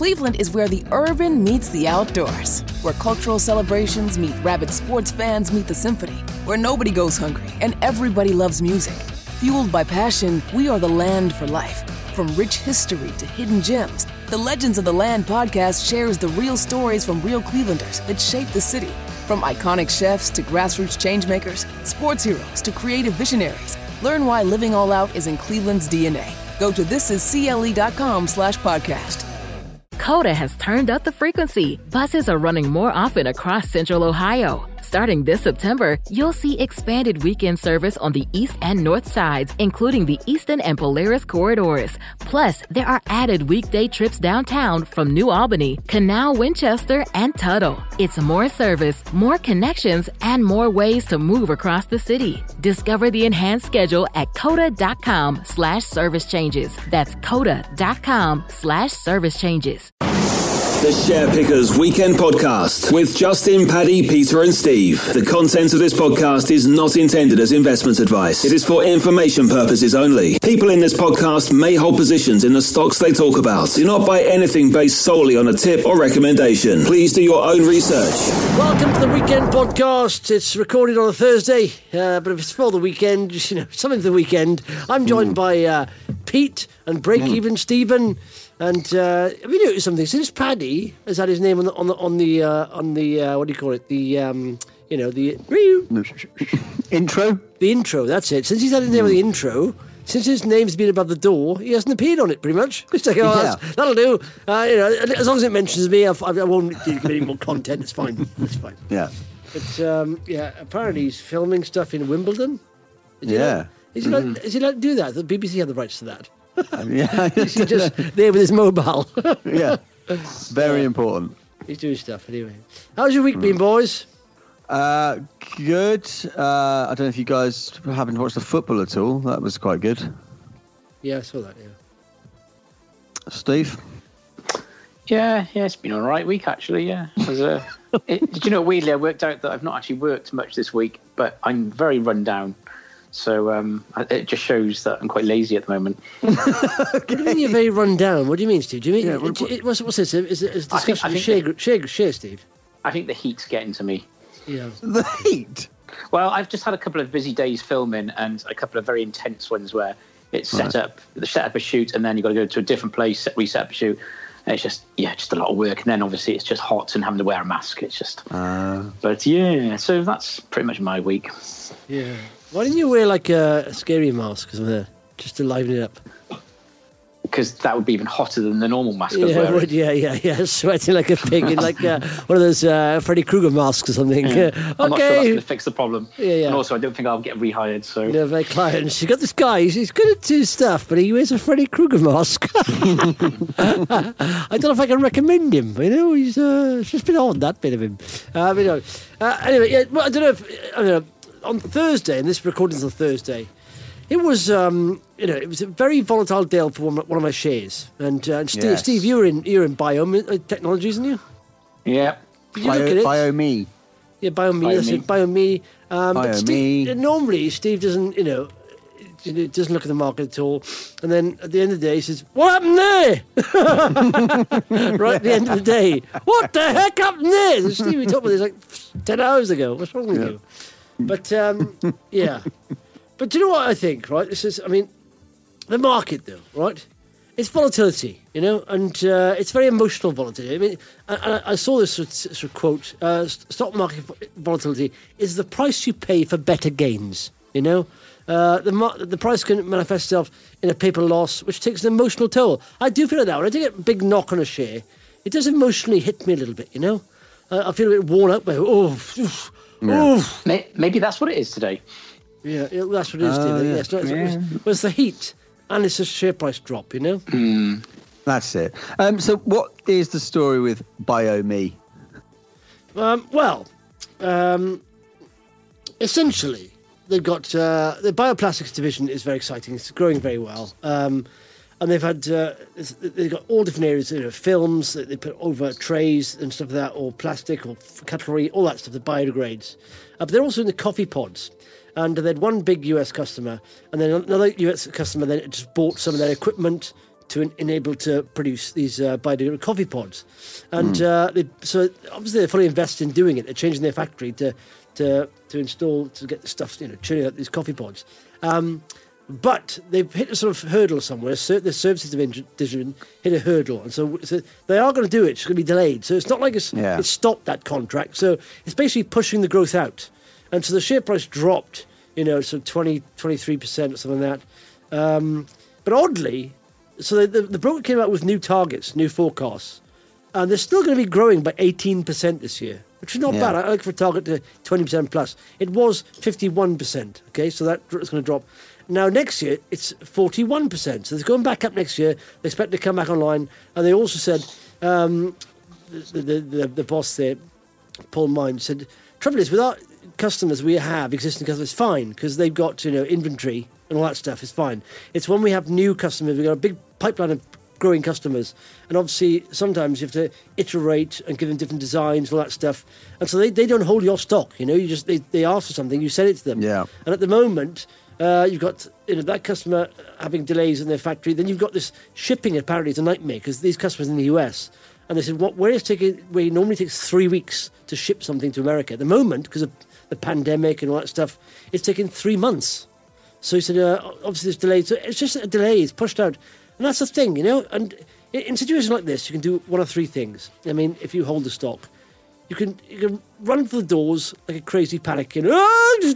Cleveland is where the urban meets the outdoors, where cultural celebrations meet rabid sports fans meet the symphony, where nobody goes hungry and everybody loves music. Fueled by passion, we are the land for life. From rich history to hidden gems, the Legends of the Land podcast shares the real stories from real Clevelanders that shape the city. From iconic chefs to grassroots changemakers, sports heroes to creative visionaries, learn why living all out is in Cleveland's DNA. Go to thisiscle.com/podcast. Coda has turned up the frequency. Buses are running more often across Central Ohio. Starting this September, you'll see expanded weekend service on the east and north sides, including the Easton and Polaris corridors. Plus, there are added weekday trips downtown from New Albany, Canal, Winchester, and Tuttle. It's more service, more connections, and more ways to move across the city. Discover the enhanced schedule at coda.com/service changes. That's coda.com/service changes. The Share Pickers Weekend Podcast with Justin, Paddy, Peter and Steve. The content of this podcast is not intended as investment advice. It is for information purposes only. People in this podcast may hold positions in the stocks they talk about. Do not buy anything based solely on a tip or recommendation. Please do your own research. Welcome to the Weekend Podcast. It's recorded on a Thursday, but if it's for the weekend, something for the weekend. I'm joined by Pete and Break-Even Stephen. And have you noticed something? Since Paddy has had his name on the what do you call it? The intro. The intro. That's it. Since he's had his name on the intro, since his name's been above the door, he hasn't appeared on it. Pretty much. It's like, that'll do. As long as it mentions me, I won't give any more content. It's fine. It's fine. Yeah. But apparently he's filming stuff in Wimbledon. Is he allowed to do that? The BBC have the rights to that. He's just there with his mobile. Yeah, very important. He's doing stuff anyway. How's your week been, boys? Good. I don't know if you guys haven't watched the football at all. That was quite good. Yeah, I saw that. Yeah. Steve? Yeah, it's been all right week actually. Yeah. Did you know, weirdly, I worked out that I've not actually worked much this week, but I'm very run down. So it just shows that I'm quite lazy at the moment. What do you mean you're very run down? What do you mean, Steve? Do you mean what's this? Is it discussion? Share, Steve. I think the heat's getting to me. Yeah. The heat? Well, I've just had a couple of busy days filming and a couple of very intense ones where it's set up a shoot and then you've got to go to a different place, reset up a shoot. And it's just a lot of work. And then obviously it's just hot and having to wear a mask. It's just... But yeah, so that's pretty much my week. Yeah. Why didn't you wear like a scary mask or something just to liven it up? Because that would be even hotter than the normal mask. Yeah. Sweating like a pig in like one of those Freddy Krueger masks or something. Yeah. I'm not sure that's going to fix the problem. Yeah. And also, I don't think I'll get rehired. So my clients, she's got this guy. He's good at his stuff, but he wears a Freddy Krueger mask. I don't know if I can recommend him. He's it's just been odd, that bit of him. Anyway, well, I don't know if on Thursday, and this recording's on Thursday. It was, it was a very volatile day for one of my shares. And Steve, you're in Biome Technologies, aren't you? Yeah. Did you look at it? Biome. Yeah, Biome. That's it. Biome. Biome. Normally, Steve doesn't, doesn't look at the market at all. And then at the end of the day, he says, "What happened there?" Right at the end of the day, what the heck happened there? And Steve, we talked about this like 10 hours ago. What's wrong with you? But yeah. But do you know what I think, right? The market, though, right? It's volatility, and it's very emotional volatility. I mean, I saw this sort of quote, stock market volatility is the price you pay for better gains, The price can manifest itself in a paper loss, which takes an emotional toll. I do feel like that. When I take a big knock on a share, it does emotionally hit me a little bit, I feel a bit worn out by, Maybe that's what it is today. Yeah, that's what it is, Steve. It's the heat, and it's a share price drop, That's it. So what is the story with Biome? Essentially, they've got the bioplastics division is very exciting. It's growing very well. And they've got all different areas, films that they put over trays and stuff like that, or plastic or cutlery, all that stuff that biodegrades. But they're also in the coffee pods. And they had one big US customer, and then another US customer then just bought some of their equipment to enable to produce these biodegradable coffee pods. And so obviously they're fully invested in doing it. They're changing their factory to install, to get the stuff, churning out these coffee pods. But they've hit a sort of hurdle somewhere. The services division hit a hurdle. And so they are going to do it. It's going to be delayed. So it's not like it's stopped that contract. So it's basically pushing the growth out. And so the share price dropped, so 20, 23% or something like that. But oddly, so the broker came out with new targets, new forecasts. And they're still going to be growing by 18% this year, which is not bad. I like for a target to 20% plus. It was 51%. Okay, so that's going to drop. Now, next year, it's 41%. So they're going back up next year. They expect to come back online. And they also said, the boss there, Paul Mine, said, trouble is, with our customers we have, existing customers, fine, because they've got, inventory and all that stuff is fine. It's when we have new customers, we've got a big pipeline of growing customers. And obviously, sometimes you have to iterate and give them different designs, all that stuff. And so they don't hold your stock, they ask for something, you send it to them. Yeah. And at the moment... you've got that customer having delays in their factory. Then you've got this shipping. Apparently, it's a nightmare because these customers in the US, and they said, where it normally takes 3 weeks to ship something to America. At the moment, because of the pandemic and all that stuff, it's taking 3 months. So he said, obviously there's delays. So it's just a delay. It's pushed out, and that's the thing, And in situations like this, you can do one of three things. I mean, if you hold the stock. You can run for the doors like a crazy panic, We're all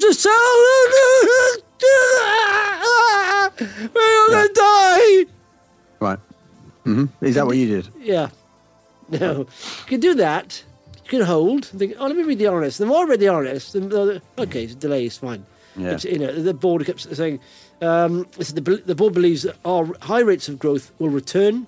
going to die. Right. Mm-hmm. Is that what you did? Yeah. No. You can do that. You can hold and think, let me read the RNS. The more I read the RNS, okay, it's a delay, it's fine. Yeah. It's, the board kept saying, the board believes that our high rates of growth will return.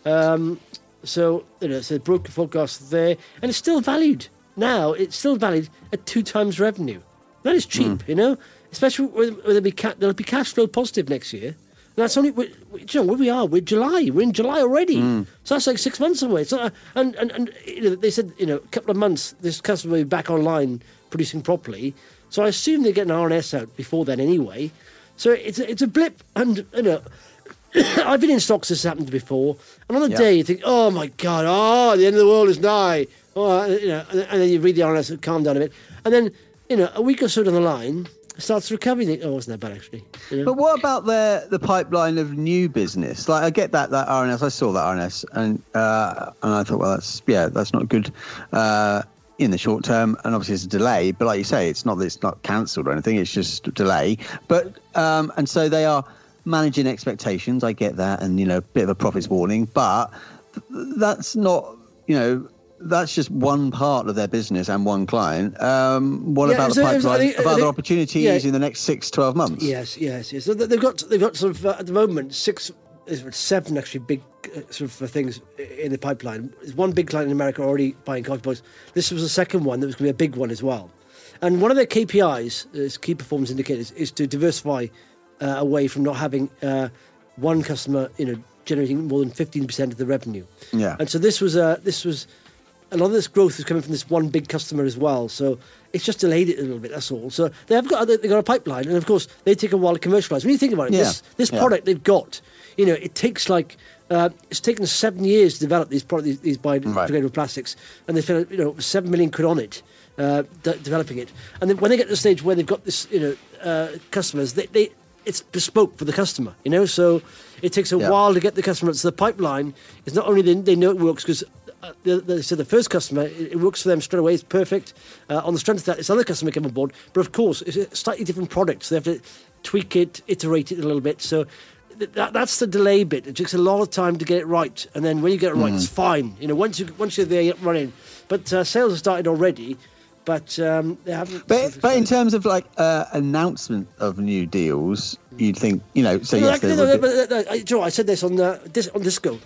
So, it's a broker forecast there, and it's still valued. Now, it's still valued at 2 times revenue. That is cheap, especially when they'll be cash flow positive next year. And that's only, where we are, we're July. We're in July already. So that's like 6 months away. So, and they said, a couple of months, this customer will be back online producing properly. So I assume they get an RNS out before then anyway. So it's a blip, and, I've been in stocks this happened before, and on the day you think, oh my God, the end of the world is nigh. And then you read the RNS and calm down a bit. And then, a week or so down the line, it starts to recover. You think, it wasn't that bad actually. But what about the pipeline of new business? Like, I get that RNS, I saw that RNS, and I thought, well, that's not good in the short term, and obviously it's a delay. But like you say, it's not cancelled or anything, it's just a delay. But and so they are managing expectations, I get that, and a bit of a profits warning, but that's not, that's just one part of their business and one client. What about the pipeline of other opportunities in the next 6-12 months? Yes. So they've got sort of at the moment 7 actually big sort of things in the pipeline. There's one big client in America already buying coffee pods. This was the second one that was going to be a big one as well. And one of their KPIs, key performance indicators, is to diversify away from not having one customer, generating more than 15% of the revenue. Yeah. And so this was a lot of this growth is coming from this one big customer as well. So it's just delayed it a little bit. That's all. So they've got a pipeline, and of course they take a while to commercialise. When you think about it, this product they've got, it takes it's taken 7 years to develop these biodegradable plastics, and they spent £7 million on it, developing it. And then when they get to the stage where they've got this, customers, it's bespoke for the customer, so it takes a while to get the customer. So the pipeline is not only they know it works because they said the first customer, it works for them straight away, it's perfect. On the strength of that, this other customer came on board, but of course it's a slightly different product, so they have to tweak it, iterate it a little bit. So that's the delay bit. It takes a lot of time to get it right, and then when you get it right, it's fine. Once you're there running. But sales have started already. But they haven't. But in terms of announcement of new deals, you'd think So I said this on Disco.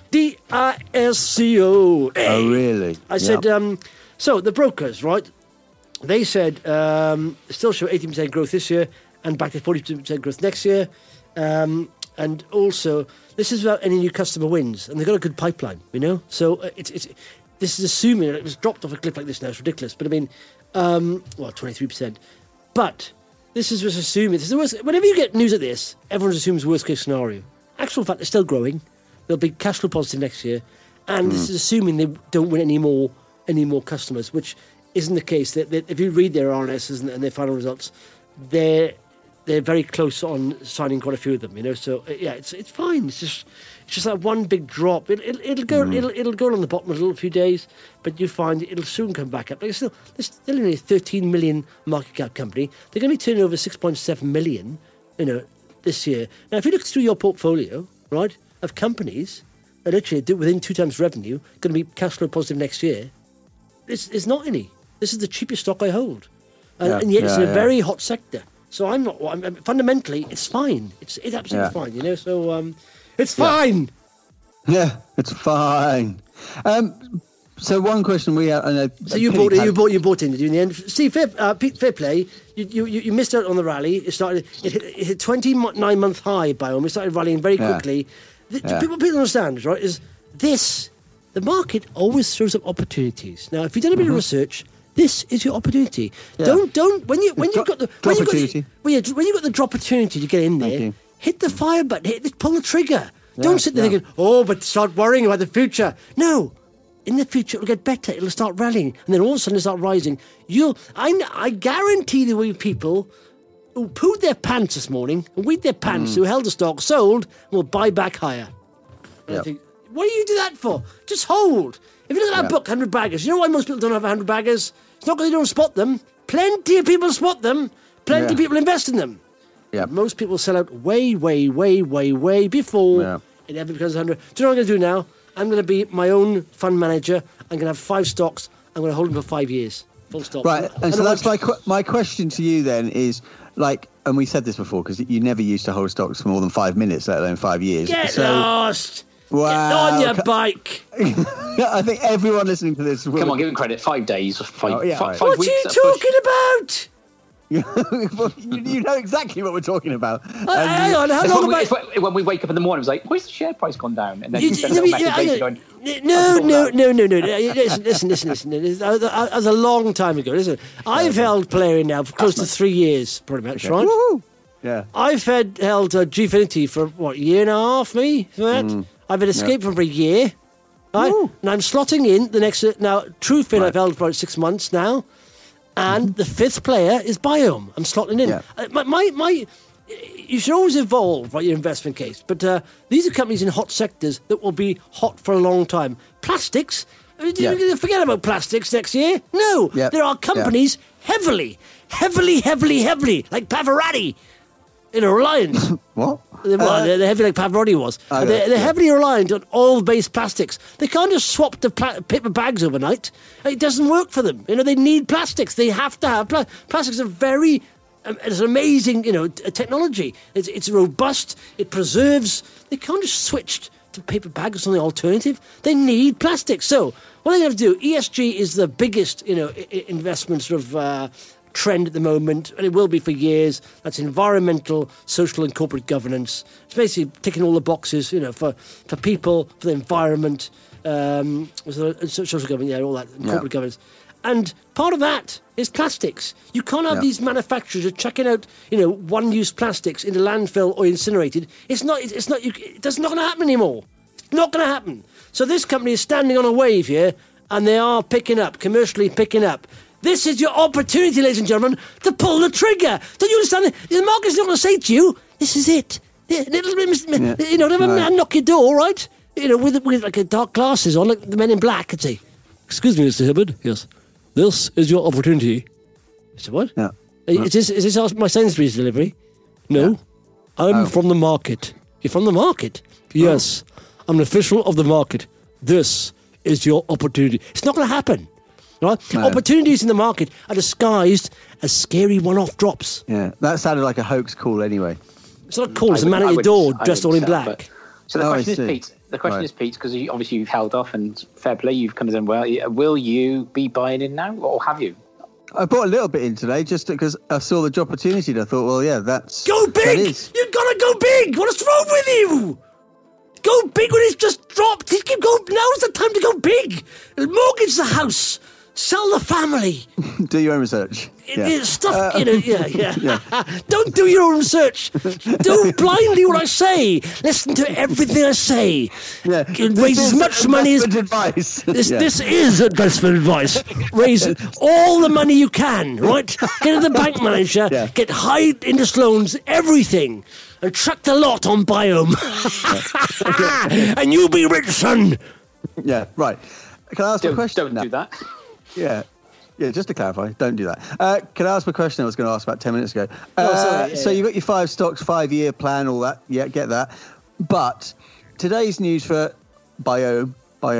DISCO. Oh really? I said. So the brokers, right? They said still show 18% growth this year and back to 42% growth next year. And also, this is without any new customer wins, and they've got a good pipeline. So it's this is assuming it was dropped off a cliff like this now. It's ridiculous, but I mean. 23%. But this is just assuming. This is the worst. Whenever you get news like this, everyone assumes worst case scenario. Actual fact, they're still growing. they'll be cash flow positive next year, and this is assuming they don't win any more customers, which isn't the case. That if you read their RNSs and their final results, they're very close on signing quite a few of them. So it's fine. It's just that one big drop. It'll go on the bottom a little few days, but you find it'll soon come back up. They're still only a 13 million market cap company. They're going to be turning over 6.7 million, this year. Now, if you look through your portfolio, right, of companies that literally do within 2 times revenue, going to be cash flow positive next year, there's not any. This is the cheapest stock I hold, and yet it's in a very hot sector. So I'm not. Fundamentally, it's fine. It's absolutely fine. So it's fine. Yeah, it's fine. So one question we have. So you bought in, did you, in the end? Steve, fair play. You missed out on the rally. It started. It hit 29-month high Biome. It started rallying very quickly. People understand, right? Is this the market always throws up opportunities? Now, if you've done a bit of research, this is your opportunity. Yeah. Don't when you've got the drop opportunity to get in there, hit the fire button, pull the trigger. Don't sit there thinking, but start worrying about the future. No. In the future, it'll get better. It'll start rallying, and then all of a sudden, it'll start rising. I guarantee there will be people who pooed their pants this morning, and weed their pants, who held the stock, sold, and will buy back higher. And I think, what do you do that for? Just hold. If you look at that book, 100 Baggers, you know why most people don't have 100 Baggers? It's not because they don't spot them. Plenty of people spot them. Plenty of people invest in them. Yeah. Most people sell out way before it ever becomes 100. Do you know what I'm going to do now? I'm going to be my own fund manager. I'm going to have 5 stocks. I'm going to hold them for 5 years. Full stop. Right. And so that's my question to you then is, and we said this before, because you never used to hold stocks for more than 5 minutes, let alone 5 years. Get lost. Wow. Get on your bike. I think everyone listening to this will... Come on, give him credit. 5 days. 5 weeks. What are you talking about? You know exactly what we're talking about. Hang on, how long about... When we wake up in the morning, it's like, why's the share price gone down? And then you send a message later going... No. Listen. That was a long time ago, isn't it? I've held Plarium now for close to 3 years, pretty much, right? Woo-hoo. Yeah. I've held Gfinity for, a year and a half, maybe? I've had Escape for a year. Right? And I'm slotting in the next... Now, Truefin I've held for about 6 months now. And the 5th player is Biome. I'm slotting in. Yeah. You should always evolve your investment case. But these are companies in hot sectors that will be hot for a long time. Plastics? Forget about plastics next year. No. Yeah. There are companies heavily, like Pavarotti in a Reliance. What? They're heavy like Pavarotti was. They're heavily reliant on oil-based plastics. They can't just swap to paper bags overnight. It doesn't work for them. They need plastics. They have to have plastics. Are very... It's an amazing, technology. It's robust. It preserves. They can't just switch to paper bags or something alternative. They need plastic. So what they're going to do, ESG is the biggest, investment sort of trend at the moment, and it will be for years. That's environmental, social, and corporate governance. It's basically ticking all the boxes, for people, for the environment, social government, all that, and corporate governance. And part of that is plastics. You can't have these manufacturers are chucking out, one-use plastics into landfill or incinerated. It's not going to happen anymore. It's not going to happen. So this company is standing on a wave here, and they are commercially picking up. This is your opportunity, ladies and gentlemen, to pull the trigger. Don't you understand? The market's not going to say to you, "This is it." Knock your door, right? With like dark glasses on, like the Men in Black, and say, "Excuse me, Mr. Hibbard. Yes. This is your opportunity." I said, what? Yeah. Is this my Sainsbury's delivery? No. Yeah. I'm from the market. You're from the market? Yes. I'm an official of the market. This is your opportunity. It's not going to happen. Right? No. Opportunities in the market are disguised as scary one-off drops. Yeah. That sounded like a hoax call anyway. It's not a call. It's a man at your door dressed all in black. So the question is, Pete... The question is, Pete, because obviously you've held off and fair play, you've come in well. Will you be buying in now, or have you? I bought a little bit in today just because I saw the opportunity and I thought, well, yeah, that's... Go big! You've got to go big! What's wrong with you? Go big when it's just dropped. Now's the time to go big. Mortgage the house. Sell the family. Do your own research. It's stuff, yeah. Don't do your own research. Do blindly what I say. Listen to everything I say. Yeah. Raise as much money as... advice. This is investment advice. Raise all the money you can, right? Get to the bank manager, get high interest loans, everything, and chuck the lot on Biome. And you'll be rich, son. Yeah, right. Can I ask a question? Don't do that. Yeah, just to clarify, don't do that. Can I ask a question I was going to ask about 10 minutes ago? So you've got your 5 stocks, 5-year plan, all that. Yeah, get that. But today's news for Biome.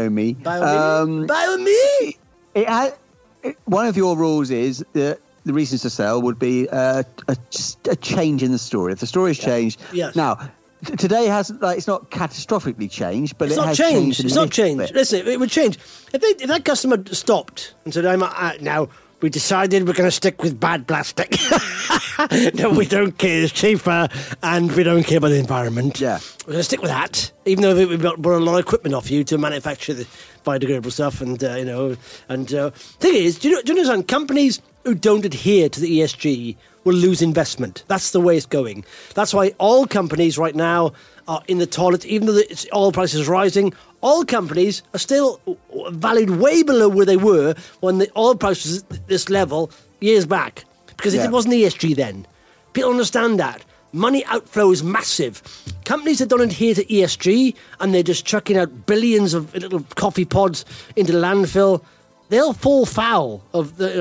One of your rules is that the reasons to sell would be just a change in the story. If the story's changed. Yes. Now, today hasn't, it's not catastrophically changed, but it's it not has changed. changed. It's not changed. Listen, it would change if that customer stopped and said, "I'm out now. We decided we're going to stick with bad plastic. No, we don't care. It's cheaper, and we don't care about the environment. Yeah, we're going to stick with that, even though we bought a lot of equipment off you to manufacture the biodegradable stuff." And thing is, do you know companies who don't adhere to the ESG will lose investment. That's the way it's going. That's why all companies right now are in the toilet, even though the oil price is rising. All companies are still valued way below where they were when the oil price was at this level years back, because it wasn't ESG then. People understand that. Money outflow is massive. Companies that don't adhere to ESG and they're just chucking out billions of little coffee pods into landfill, they'll fall foul of the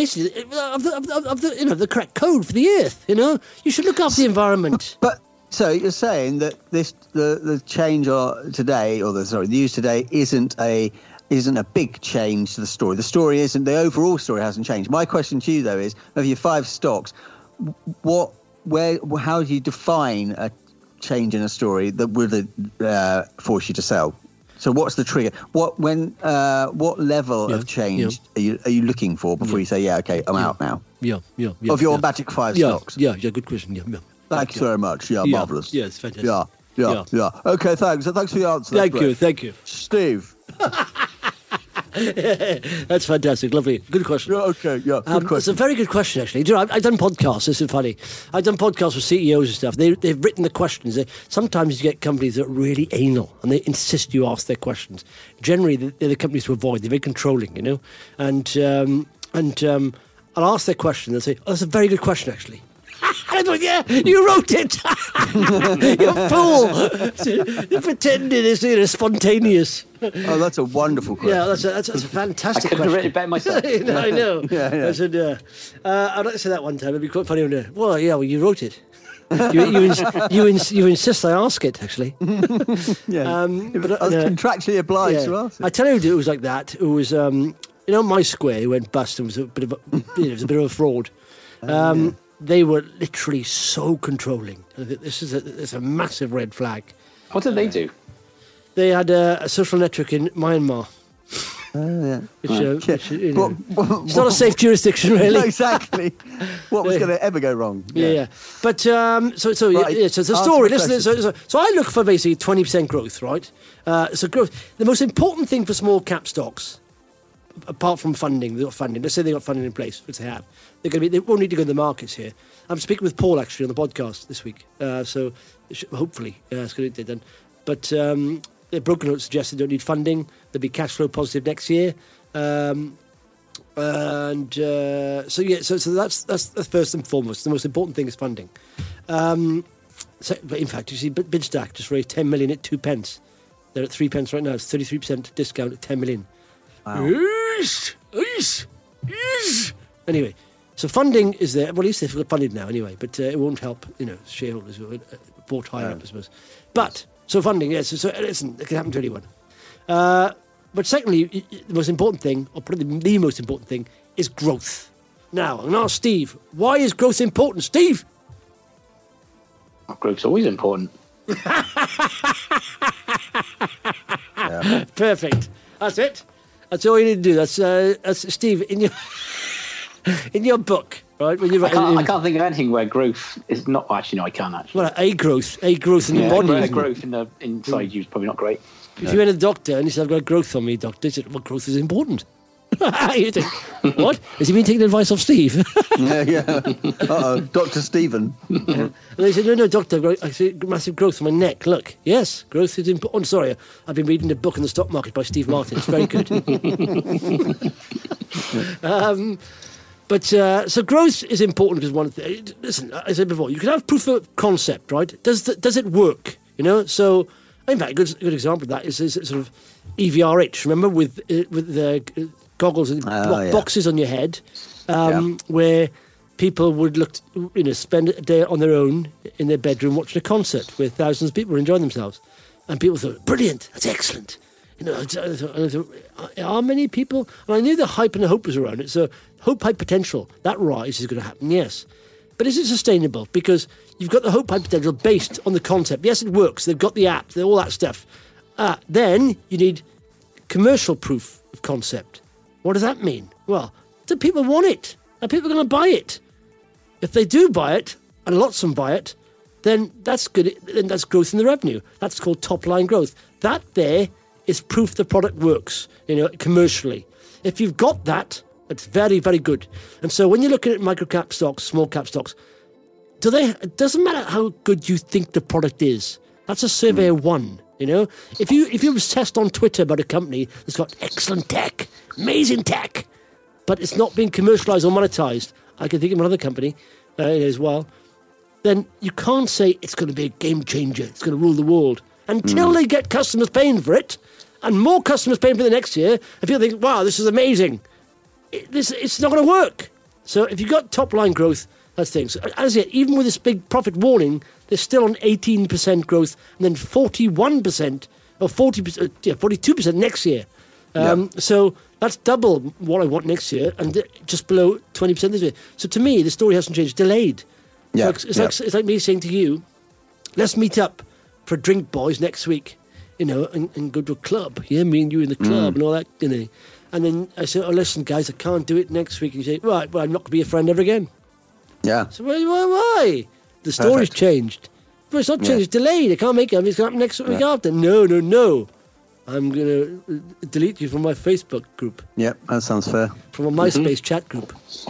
the correct code for the earth. You should look after the environment. But so you're saying that the change the news today isn't a big change to the story. The story isn't, the overall story hasn't changed. My question to you though is, of your 5 stocks, how do you define a change in a story that would force you to sell? So what's the trigger? What level of change are you looking for before you say, I'm out now? Of your magic 5 stocks. Yeah, good question. Yeah. Thanks very much. Yeah, marvellous. Yeah, it's fantastic. Yeah. Okay, thanks. Thanks for the answer. Thank you. Steve. That's fantastic. Lovely. Good question. Yeah, okay. Yeah, good question. It's a very good question, actually. Do you know, I've done podcasts. This is funny. I've done podcasts with CEOs and stuff. They've written the questions. Sometimes you get companies that are really anal and they insist you ask their questions. Generally, they're the companies to avoid. They're very controlling, And I'll ask their question. They'll say, "Oh, that's a very good question, actually." And I thought, yeah, you wrote it. You fool. You're pretending it's spontaneous. Oh, that's a wonderful question. Yeah, that's a fantastic question. I could have written it better myself. I know. Yeah. I said, I'd like to say that one time. It'd be quite funny. Well, you wrote it. You insist I ask it, actually. Yeah. I was contractually obliged to ask it. I tell you who was like that. Who was, My Square, who went bust and was a bit of a fraud. They were literally so controlling. This is a massive red flag. What did they do? They had a social network in Myanmar. It's not a safe jurisdiction, really. No, exactly. What was going to ever go wrong? Yeah. But so it's a story. Listen, so I look for basically 20% growth, right? So growth. The most important thing for small cap stocks, apart from funding, let's say they got funding in place, which they have. They won't need to go in the markets here. I'm speaking with Paul actually on the podcast this week, so hopefully it's going to get done. But their broker note suggests they don't need funding. They'll be cash flow positive next year, so that's first and foremost. The most important thing is funding. But in fact, you see, Bidstack just raised 10 million at 2 pence. They're at 3 pence right now. It's 33% discount at 10 million. Wow. Anyway. So funding is there. Well, at least they've funded now anyway, but it won't help, shareholders who are bought higher up, I suppose. But, so funding, yes, so listen, it can happen to anyone. But secondly, the most important thing, or probably the most important thing, is growth. Now, I'm going to ask Steve, why is growth important? Steve? Growth's always important. Perfect. That's it. That's all you need to do. That's Steve, in your book, right? When you I can't think of anything where growth is not. Actually, no, I can't actually. Well, a growth in your body. A growth inside you is probably not great. If you went to the doctor and he said, "I've got a growth on me, doctor," he said, "Well, growth is important." You think, what? Has he been taking advice off Steve? Yeah. Uh-oh, Dr. Stephen. And they said, no, doctor, I see massive growth in my neck. Look, yes, growth is important. Oh, sorry, I've been reading a book on the stock market by Steve Martin. It's very good. So growth is important because one thing. Listen, I said before, you can have proof of concept, right? Does it work? So in fact, a good example of that is sort of EVRH. Remember with the goggles and boxes on your head, where people would spend a day on their own in their bedroom watching a concert where thousands of people were enjoying themselves, and people thought, brilliant, that's excellent. I thought, are many people? And I knew the hype and the hope was around it. So hope, hype, potential, that rise is going to happen, yes. But is it sustainable? Because you've got the hope, hype, potential based on the concept. Yes, it works. They've got the app, all that stuff. Then you need commercial proof of concept. What does that mean? Well, do people want it? Are people going to buy it? If they do buy it, and lots of them buy it, then that's good. Then that's growth in the revenue. That's called top-line growth. That there is proof the product works, commercially. If you've got that, it's very, very good. And so when you're looking at micro-cap stocks, small-cap stocks, it doesn't matter how good you think the product is. That's a survey of one, If you obsessed on Twitter about a company that's got excellent tech, amazing tech, but it's not being commercialized or monetized, I can think of another company as well, then you can't say it's going to be a game changer, it's going to rule the world, until they get customers paying for it, and more customers paying for the next year, and people think, wow, this is amazing. It's not going to work. So if you've got top-line growth, that's things. As yet, even with this big profit warning, they're still on 18% growth, and then 41% or 40%, 42% next year. So that's double what I want next year, and just below 20% this year. So to me, the story hasn't changed. Delayed. Yeah. It's like me saying to you, let's meet up for a drink, boys, next week, and go to a club. Yeah, me and you in the club and all that, And then I say, oh, listen, guys, I can't do it next week. And you say, right, well, I'm not going to be a friend ever again. Yeah. So why? The story's changed. But it's not changed, it's delayed. I can't make it. It's going to happen next week after. No. I'm going to delete you from my Facebook group. Yep, that sounds fair. From a MySpace chat group.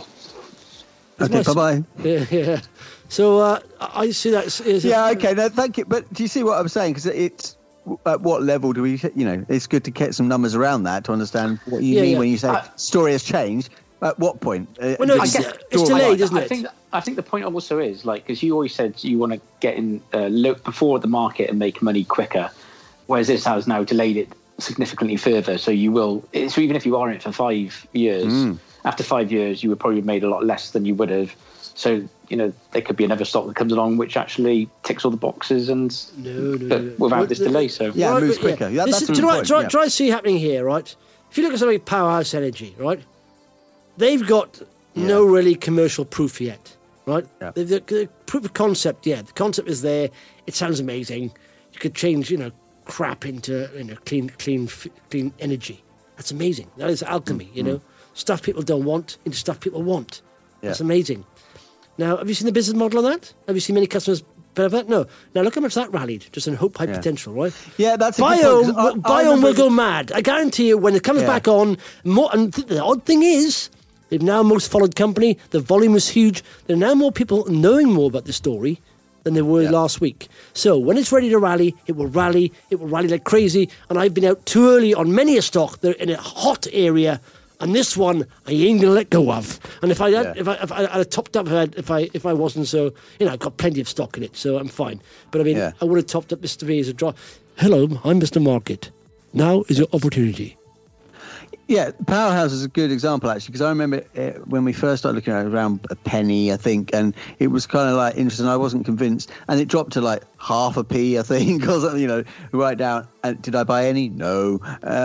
Okay, bye-bye. Yeah. So I see that. Okay, no, thank you. But do you see what I'm saying? Because it's, at what level do we, it's good to get some numbers around that to understand what you mean when you say story has changed. At what point? Well, no, it's delayed, isn't it? I think the point also is, because you always said you want to get in, look before the market and make money quicker, whereas this has now delayed it significantly further. So you will, so even if you are in it for 5 years, after 5 years, you would probably have made a lot less than you would have. So, there could be another stock that comes along which actually ticks all the boxes without this delay. So it moves quicker. Yeah, that's try to see happening here, right? If you look at something like Powerhouse Energy, right? They've got no really commercial proof yet, right? Yeah. The proof of concept, the concept is there. It sounds amazing. You could change, crap into clean energy. That's amazing. That is alchemy, stuff people don't want into stuff people want. Yeah. That's amazing. Now, have you seen the business model on that? Have you seen many customers benefit? No. Now, look how much that rallied, just in hope, high potential, right? Yeah, that's Biome will go mad. I guarantee you, when it comes back on, and the odd thing is, they've now most followed company, the volume is huge, there are now more people knowing more about the story than there were last week. So, when it's ready to rally, it will rally like crazy, and I've been out too early on many a stock, they're in a hot area, and this one I ain't gonna let go of. And if I had topped up, if I wasn't so, I've got plenty of stock in it, so I'm fine. But I mean, I would have topped up Mr. V as a draw. Hello, I'm Mr. Market. Now is your opportunity. Yeah, Powerhouse is a good example actually, because I remember when we first started looking at it, around a penny, I think, and it was kind of like interesting. I wasn't convinced, and it dropped to like half a p, I think, or something, right down. And did I buy any? No.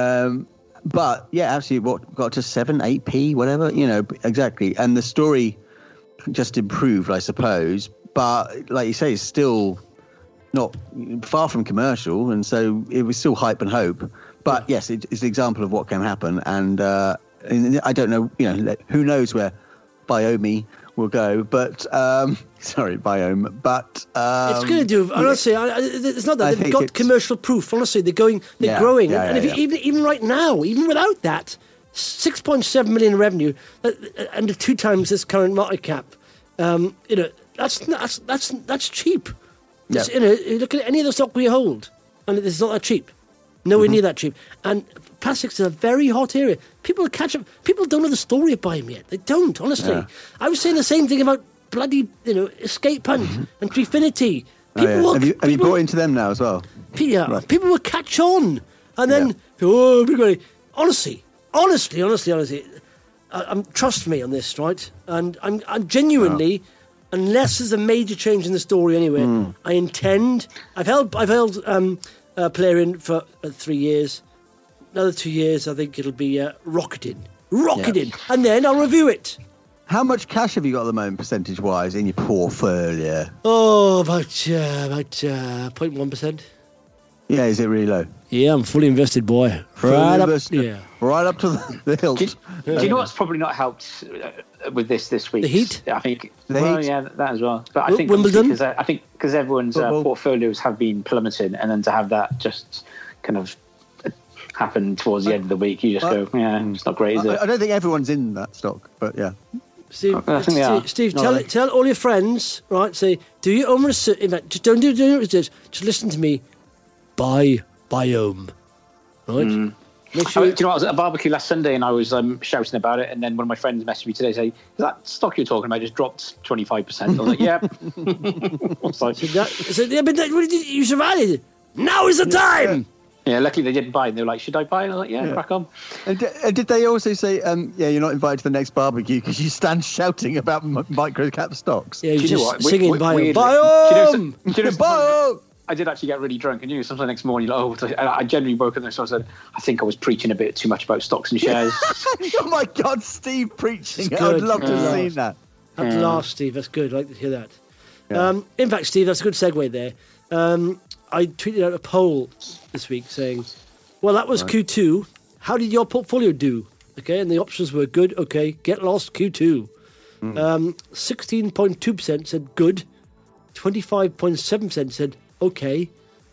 But yeah, absolutely. What got to 7-8p, whatever, exactly. And the story just improved, I suppose. But like you say, it's still not far from commercial, and so it was still hype and hope. But yes, it's an example of what can happen. And I don't know, who knows where Biome will go, but sorry, Biome, but it's going to do. Honestly, it's not that they've got commercial proof. Honestly, they're growing, and if even right now, even without that, 6.7 million revenue, under 2 times this current market cap. That's cheap. Yeah. You look at any other stock we hold, and it's not that cheap. Nowhere near that cheap. And plastics is a very hot area. People catch up. People don't know the story of Biome yet. They don't, honestly. Yeah. I was saying the same thing about bloody, Escape Hunt and Treefinity. Have you bought into them now as well? Yeah, Right. people will catch on, and then everybody. Honestly, trust me on this, right? And I'm genuinely, unless there's a major change in the story anyway, I intend. I've held player in for 3 years. Another 2 years, I think it'll be rocketing, and then I'll review it. How much cash have you got at the moment, percentage-wise, in your portfolio? Oh, about 0.1%. Yeah, is it really low? Yeah, I'm fully invested, boy. Right up to the hilt. Do you know what's probably not helped with this week? The heat? I think. The heat? Yeah, that as well. But I think Wimbledon? because everyone's portfolios have been plummeting, and then to have that just kind of happen towards the end of the week, you just go, it's not great, is it? I don't think everyone's in that stock, but yeah. Steve, I think they are. Steve, tell all your friends, right? Say, do your own research. In fact, just don't do research. Just listen to me. Buy Biome, right? Make sure. Do you know, I was at a barbecue last Sunday and I was shouting about it, and then one of my friends messaged me today saying, "Is that stock you're talking about just dropped 25%?" I was like, "Yeah." You survived. Now is the time. Yeah, luckily they didn't buy it. They were like, "Should I buy?" And I was like, "Yeah, crack on." And did they also say, you're not invited to the next barbecue because you stand shouting about micro-cap stocks? Yeah, you're Do you know just what? singing Weirdly- Biome. Do you know, Biome! I did actually get really drunk, and sometimes the next morning, I genuinely woke up and so I said, I think I was preaching a bit too much about stocks and shares. Oh my God, Steve preaching! It's I would good. love to have seen that. At last, Steve. That's good. I'd like to hear that. Yeah. In fact, Steve, that's a good segue there. I tweeted out a poll this week saying, well, that was Q2. How did your portfolio do? Okay, and the options were good, okay, get lost, Q2. 16.2% said good. 25.7% said okay.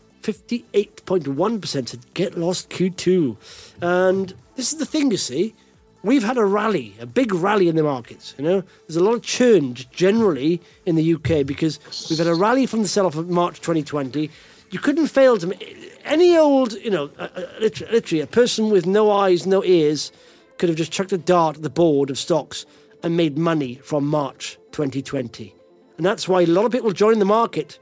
58.1% said get lost, Q2. And this is the thing, you see. We've had a rally, a big rally in the markets. There's a lot of churn generally in the UK because we've had a rally from the sell-off of March 2020. You couldn't fail to any old, literally a person with no eyes, no ears, could have just chucked a dart at the board of stocks and made money from March 2020, and that's why a lot of people join the market.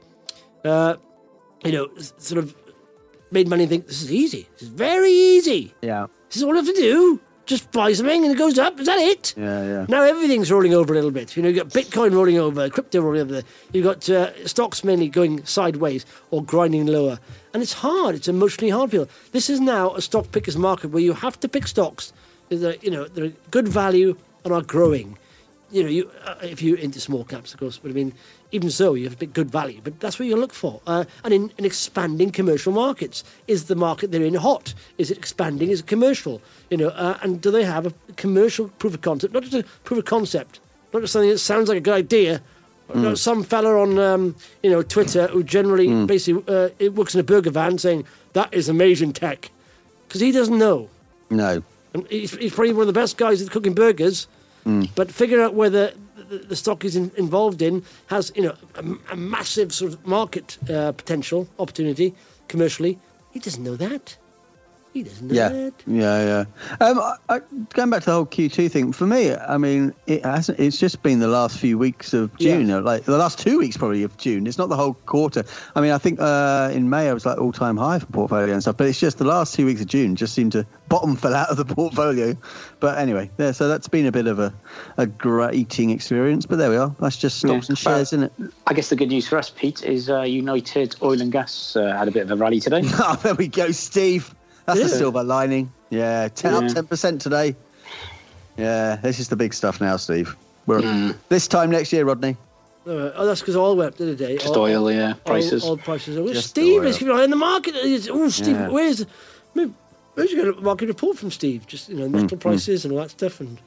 Sort of made money and think this is easy. This is very easy. Yeah. This is all you have to do. Just buy something and it goes up. Is that it? Yeah. Now everything's rolling over a little bit. You've got Bitcoin rolling over, crypto rolling over. You've got stocks mainly going sideways or grinding lower. And it's hard. It's emotionally hard for people. This is now a stock picker's market where you have to pick stocks that are good value and are growing. If you're into small caps, of course. But I mean, even so, you have to pick good value. But that's what you look for. And in expanding commercial markets, is the market they're in hot? Is it expanding? Is it commercial? And do they have a commercial proof of concept? Not just a proof of concept, not just something that sounds like a good idea. Some fella on Twitter who generally basically it works in a burger van saying that is amazing tech, because he doesn't know. No. And he's probably one of the best guys at cooking burgers. But figuring out whether the stock is involved in has a massive sort of market potential opportunity commercially. He doesn't know that. He doesn't know that. Yeah. Going back to the whole Q2 thing, for me, I mean, it's just been the last few weeks of June, like the last 2 weeks probably of June. It's not the whole quarter. I mean, I think in May I was like all-time high for portfolio and stuff, but it's just the last 2 weeks of June just seemed to bottom fell out of the portfolio. But anyway, so that's been a bit of a grating experience, but there we are. That's just stocks and shares, isn't it? I guess the good news for us, Pete, is United Oil and Gas had a bit of a rally today. Oh, there we go, Steve. That's the silver lining. Yeah, up 10% today. Yeah, this is the big stuff now, Steve. We're this time next year, Rodney. That's because oil went up the other day. Just oil, prices. Oil prices. Just Steve oil. is in the market. Steve, where's you got a market report from Steve? Just metal prices and all that stuff, and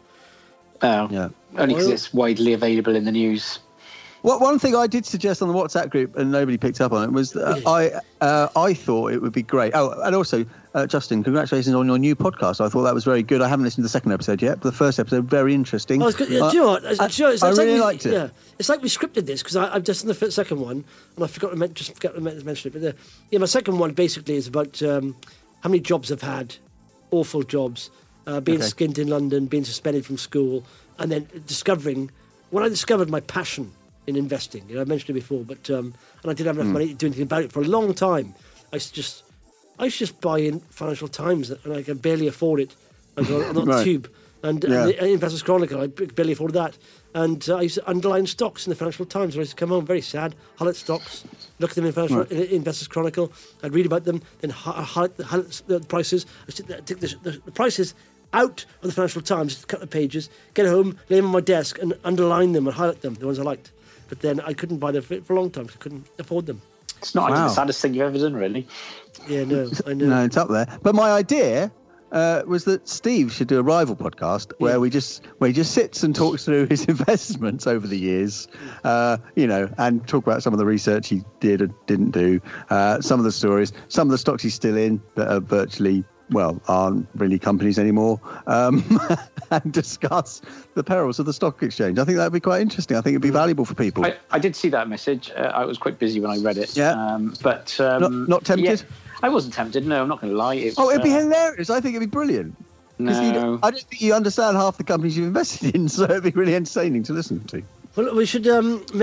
only because it's widely available in the news. One thing I did suggest on the WhatsApp group, and nobody picked up on it, was that I thought it would be great. Oh, and also Justin, congratulations on your new podcast. I thought that was very good. I haven't listened to the second episode yet, but the first episode, very interesting. Oh, it's good. Do you know what? I really liked it. Yeah, it's like we scripted this because I've just done the second one, and I forgot to mention it. But my second one basically is about how many jobs I've had, awful jobs, being skint in London, being suspended from school, and then when I discovered my passion in investing. I mentioned it before, but and I didn't have enough money to do anything about it for a long time. I used to just buy in Financial Times, and I could barely afford it. I got on the Tube and the Investors Chronicle. I barely afforded that. And I used to underline stocks in the Financial Times. I used to come home very sad, highlight stocks, look at them in Investors Chronicle. I'd read about them, then highlight the prices. I'd take the prices out of the Financial Times, just a couple of pages, get home, lay them on my desk, and underline them and highlight them, the ones I liked. But then I couldn't buy them for a long time because I couldn't afford them. It's not the saddest thing you've ever done, really. Yeah, no, I know. No, it's up there. But my idea was that Steve should do a rival podcast where he just sits and talks through his investments over the years, and talk about some of the research he did or didn't do, some of the stories, some of the stocks he's still in that are virtually, aren't really companies anymore, and discuss the perils of the stock exchange. I think that'd be quite interesting. I think it'd be valuable for people. I did see that message. I was quite busy when I read it. Yeah. But not tempted? Yeah, I wasn't tempted. No, I'm not going to lie. It'd be hilarious. I think it'd be brilliant. No. I don't think you understand half the companies you've invested in, so it'd be really entertaining to listen to. Well, we should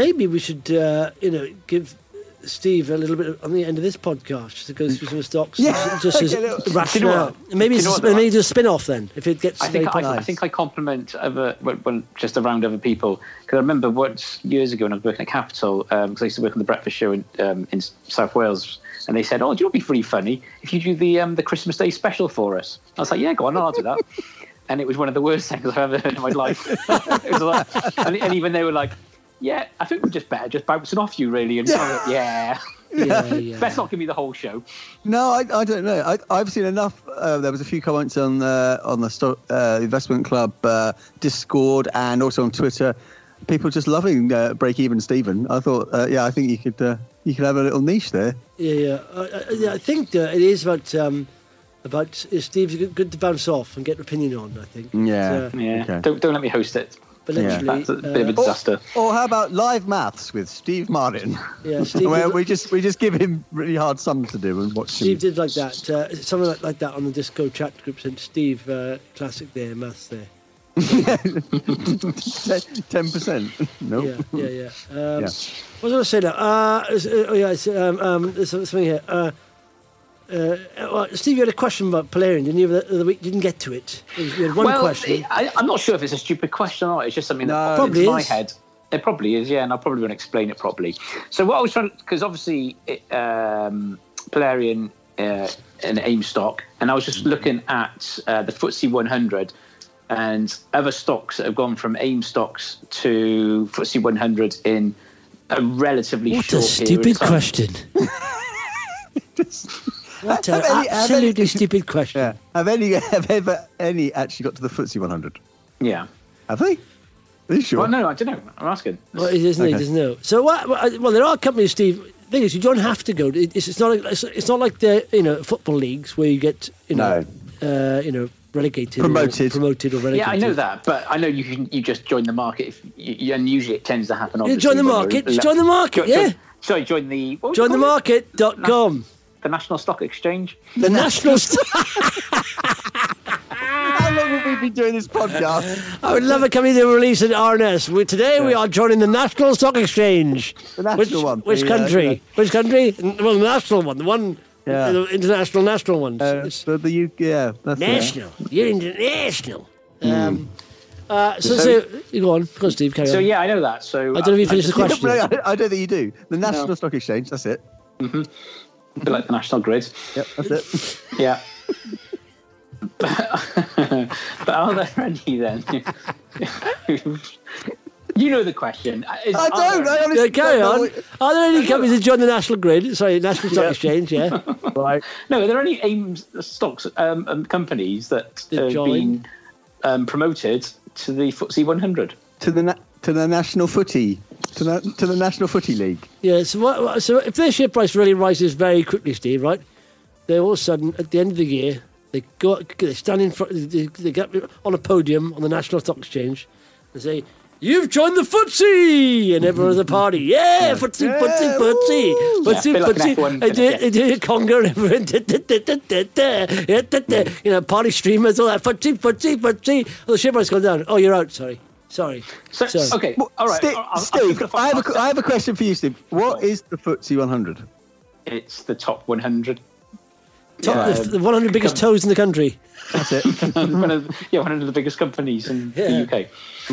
give Steve a little bit on the end of this podcast just to go through some stocks, just as rationale. Maybe do a spin-off then if it gets. I think I compliment just around other people, because I remember years ago when I was working at Capital, because I used to work on the breakfast show in South Wales, and they said, "Oh, do you know what'd be really funny if you do the Christmas Day special for us?" I was like, "Yeah, go on, I'll do that." And it was one of the worst things I've ever heard in my life. It was like, and even they were like, "Yeah, I think we're just better just bouncing off you, really." And yeah. Best not give me the whole show. No, I don't know. I've seen enough. There was a few comments on the stock, Investment Club Discord, and also on Twitter. People just loving Break Even Stephen. I thought, I think you could have a little niche there. Yeah. I think it is about Steve's good to bounce off and get an opinion on. I think. Yeah. Okay. Don't let me host it. But literally, that's a bit of a disaster. Or how about Live Maths with Steve Martin? Yeah, Steve. Where we just give him really hard sums to do and watch. Steve did like that. Something like that on the Disco chat group. Sent Steve classic there, maths there. 10%. Nope. Yeah. What was I going to say now? There's something here. Steve, you had a question about Polarian, didn't you? The week didn't get to it. You had one question. I'm not sure if it's a stupid question or not. It's just something that popped into my head. It probably is, yeah, and I probably won't explain it properly. So what I was trying, because obviously Polarian an AIM stock, and I was just looking at the FTSE 100 and other stocks that have gone from AIM stocks to FTSE 100 in a relatively short period of time. What a stupid question. What an absolutely stupid question. Yeah. Have any actually got to the FTSE 100? Yeah. Have they? Are you sure? Well, no, I don't know. I'm asking. Well, he doesn't know. So, well, there are companies, Steve. The thing is, you don't have to go. It's not like the football leagues where you get relegated, promoted or relegated. Yeah, I know that, but I know you just join the market, and usually it tends to happen. You join the market. Join the market. Yeah. Sorry, join the. Jointhemarket.com. The National Stock Exchange. The National Stock. How long have we been doing this podcast? I would love a company to release an RNS. Today we are joining the National Stock Exchange. The national one. Which country? Which country? Well, the national one. The one. Yeah. The international national ones. That's national. You're international. So you go on, Steve. Carry on. So yeah, I know that. So I don't know if you finished the question. I don't think you do. The National Stock Exchange. That's it. Mm-hmm. A bit like the National Grid. Yep, that's it. Yeah. But are there any then? You know the question. I honestly carry on. Are there any companies that join the National Grid? Sorry, National Stock Exchange, yeah. Right. No, are there any AIM stocks companies that have been promoted to the FTSE 100? To the National Footy. To the National Footy League. Yeah, so if their share price really rises very quickly, Steve, right? they all of a sudden, at the end of the year, they stand in front, they get on a podium on the National Stock Exchange and say, "You've joined the FTSE!" And everyone's at a party. Yeah, FTSE. They do a conga and everyone, party streamers, all that, FTSE. Oh, the share price gone down. Oh, you're out, sorry. So, okay, all right. Steve, I have a question for you, Steve. What is the FTSE 100? It's the top 100. The 100 biggest toes in the country. That's it. one of the biggest companies in the UK.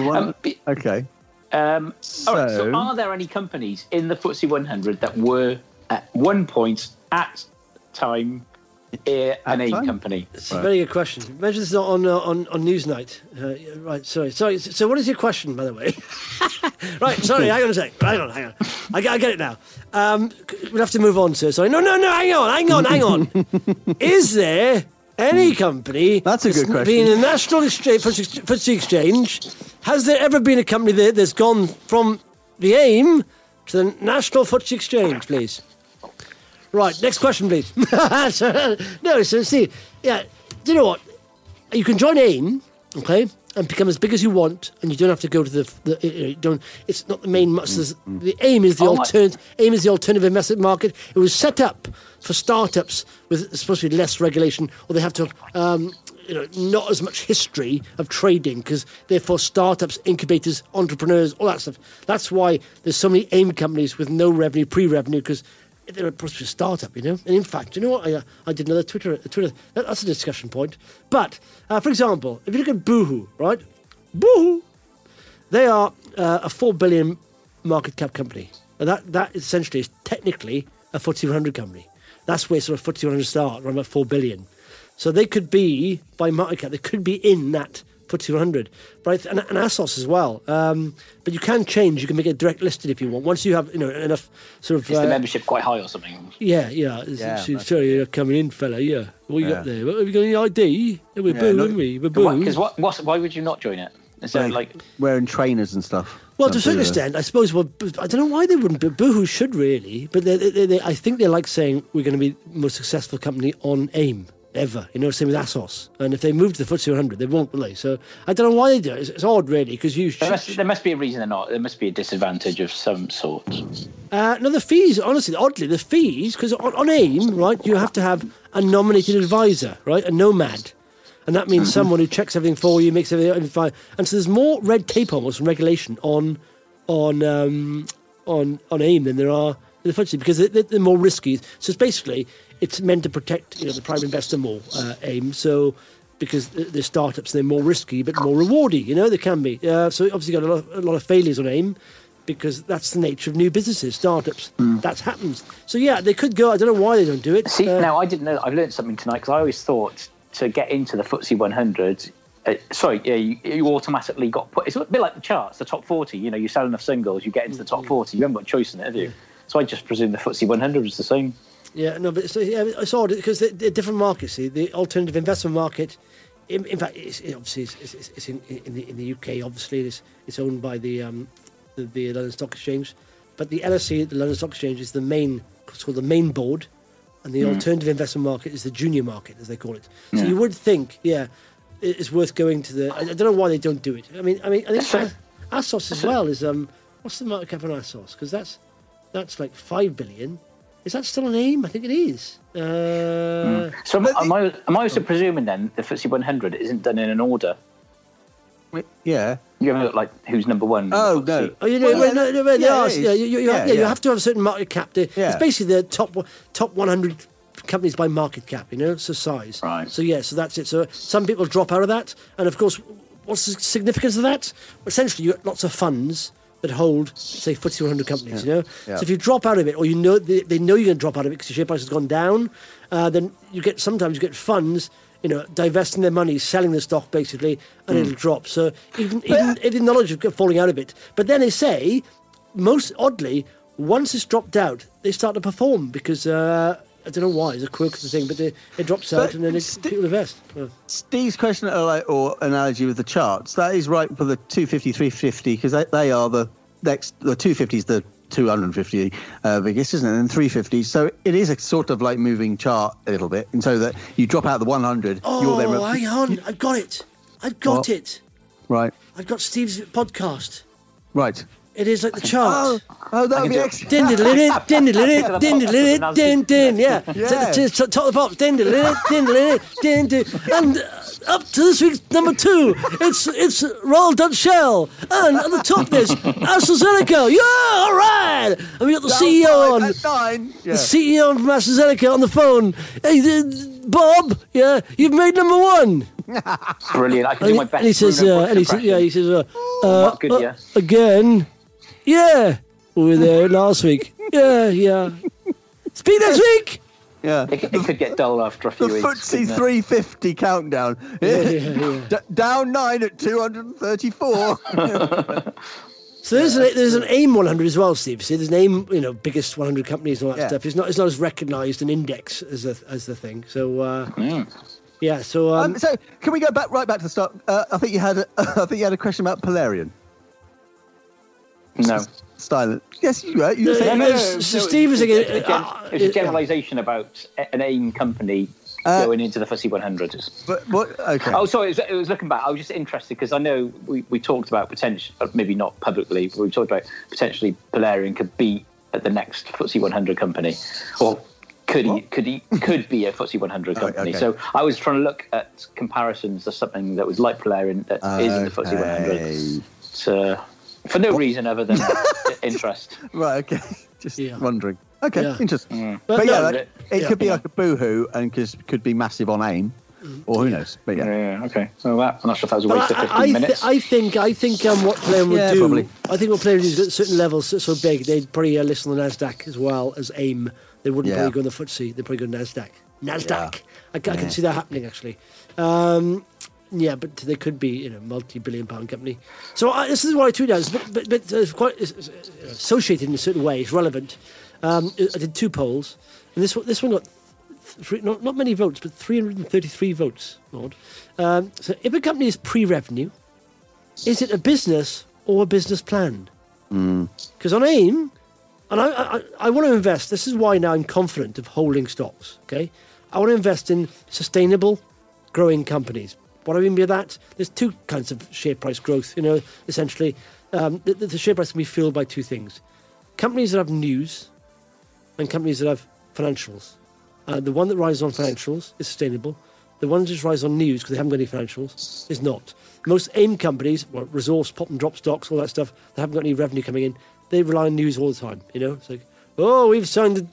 Okay. All right, so are there any companies in the FTSE 100 that were at one point at time an AIM company? It's a very good question. Imagine this is not on Newsnight. Right, sorry. So what is your question, by the way? Right, sorry, hang on a sec. Hang on. I get it now. We'll have to move on, sir. Sorry. No, hang on. Is there any company that's a good question. Being a national FTSE exchange, has there ever been a company that's gone from the AIM to the National FTSE Exchange, please? Right, next question, please. So see, do you know what? You can join AIM, okay, and become as big as you want, and you don't have to go to it's not the main. The AIM is the alternative. AIM is the alternative investment market. It was set up for startups with supposed to be less regulation, or they have to not as much history of trading, because therefore startups, incubators, entrepreneurs, all that stuff. That's why there's so many AIM companies with no revenue, pre-revenue, because they're supposed to be a startup, And in fact, you know what? I did another Twitter. That's a discussion point. But, for example, if you look at Boohoo, right? Boohoo, they are a 4 billion market cap company. And that essentially is technically a FTSE 100 company. That's where sort of FTSE 100 start, around about 4 billion. So they could be, by market cap, they could be in that FTSE 100, but and ASOS as well. But you can change. You can make it direct listed if you want. Once you have enough sort of. Is the membership quite high or something? Yeah. Sorry, you're coming in, fella. Yeah. What you got there? Have you got any ID? We're boo, haven't we? We're boo. Because why would you not join it? Instead of wearing trainers and stuff. Well, to a certain extent, I suppose. Well, I don't know why they wouldn't. But Boohoo should really. But I think they like saying we're going to be the most successful company on AIM. Ever, same with ASOS. And if they move to the FTSE 100, they won't, will they? So I don't know why they do it. It's odd, really, because there must be a reason they're not. There must be a disadvantage of some sort. No, the fees, honestly, oddly, the fees, because on AIM, right, you have to have a nominated advisor, right, a nomad. And that means someone who checks everything for you, makes everything fine. And so there's more red tape almost and regulation on AIM than there are in the FTSE, because they're more risky. So it's basically, it's meant to protect the private investor more, AIM. So because they're startups, they're more risky but more rewarding. They can be. So obviously got a lot of failures on AIM, because that's the nature of new businesses, startups. That happens. So yeah, they could go. I don't know why they don't do it. See, now I didn't know. I've learned something tonight, because I always thought to get into the FTSE 100. You automatically got put. It's a bit like the charts, the top 40. You sell enough singles, you get into the top 40. You haven't got a choice in it, have you? So I just presume the FTSE 100 is the same. Yeah, no, but it's odd because they're different markets. See, the alternative investment market, in fact, it's in the UK. Obviously, it's owned by the London Stock Exchange, but the LSE, the London Stock Exchange, is it's called the main board, and the alternative investment market is the junior market, as they call it. So you would think, it's worth going to the. I don't know why they don't do it. I think ASOS as well is what's the market cap on ASOS? Because that's like 5 billion. Is that still an AIM? I think it is. So am I also presuming then the FTSE 100 isn't done in an order? Yeah. You haven't looked like who's number one? Oh, no. Oh, you have to have a certain market cap. It's basically the top 100 companies by market cap, so size. Right. So, so that's it. So some people drop out of that. And, of course, what's the significance of that? Well, essentially, you got lots of funds that hold, say, FTSE 100 companies, So if you drop out of it, or they know you're going to drop out of it because your share price has gone down, then sometimes you get funds, divesting their money, selling the stock, basically, and it'll drop. So even knowledge of falling out of it. But then they say, most oddly, once it's dropped out, they start to perform because... I don't know why, it's a quirk of the thing, but it drops out and then people invest. Oh. Steve's question or analogy with the charts, that is right for the 250, 350, because they are the next, the 250 is the 250 biggest, isn't it? And 350. So it is a sort of like moving chart a little bit, and so that you drop out the 100. Oh, hang on, I've got it. It. Right. I've got Steve's podcast. Right. It is like the chart. Oh, that would be excellent. Din. Yeah. Top of the box. Din. And up to this week's number 2, it's Royal Dutch Shell, and at the top there's AstraZeneca. Yeah, all right. And we got the CEO on. The CEO from AstraZeneca on the phone. Hey, Bob. Yeah, you've made number 1. Brilliant. I can do my best. And he says, again. Yeah, we were there last week. Yeah. Speak next week. Yeah, it could get dull after a few weeks. The FTSE 350 countdown. Yeah. Down 9 at 234. So there's an AIM 100 as well, Steve. See, there's an AIM, biggest 100 companies and all that stuff. It's not as recognised an index as the thing. So yeah. So can we go right back to the start? I think you had a question about Polarian. No. Silent. Yes, you were. So Steve was again. It was a generalisation about an AIM company going into the FTSE 100. But what? Okay. Oh, sorry. It was looking back. I was just interested because I know we talked about potential, maybe not publicly, but we talked about potentially Polarian could be at the next FTSE 100 company, or could be a FTSE 100 company. Okay. So I was trying to look at comparisons to something that was like Polarian that is in the FTSE 100. So. For no reason other than interest. Right, okay. Just wondering. Okay, interesting. But it could be like a Boohoo and could be massive on AIM, or who knows. But yeah, okay. So I'm not sure if that was a waste of 15 minutes. I think what Polarian would do, probably. I think what Polarian would do is at certain levels so big, they'd probably list on the NASDAQ as well as AIM. They wouldn't probably go on the FTSE, they'd probably go NASDAQ. NASDAQ. I can see that happening, actually. Yeah, but they could be, multi-billion-pound company. So this is what I tweeted out. It's quite associated in a certain way. It's relevant. I did 2 polls, and this one got not many votes, but 333 votes. Odd. So if a company is pre-revenue, is it a business or a business plan? Because on AIM, and I want to invest. This is why now I'm confident of holding stocks. Okay, I want to invest in sustainable, growing companies. What do I mean by that? There's 2 kinds of share price growth. Essentially, the share price can be fueled by 2 things: companies that have news, and companies that have financials. The one that rises on financials is sustainable. The one that just rises on news because they haven't got any financials is not. Most AIM companies, resource, pop and drop stocks, all that stuff, they haven't got any revenue coming in. They rely on news all the time. It's like, we've signed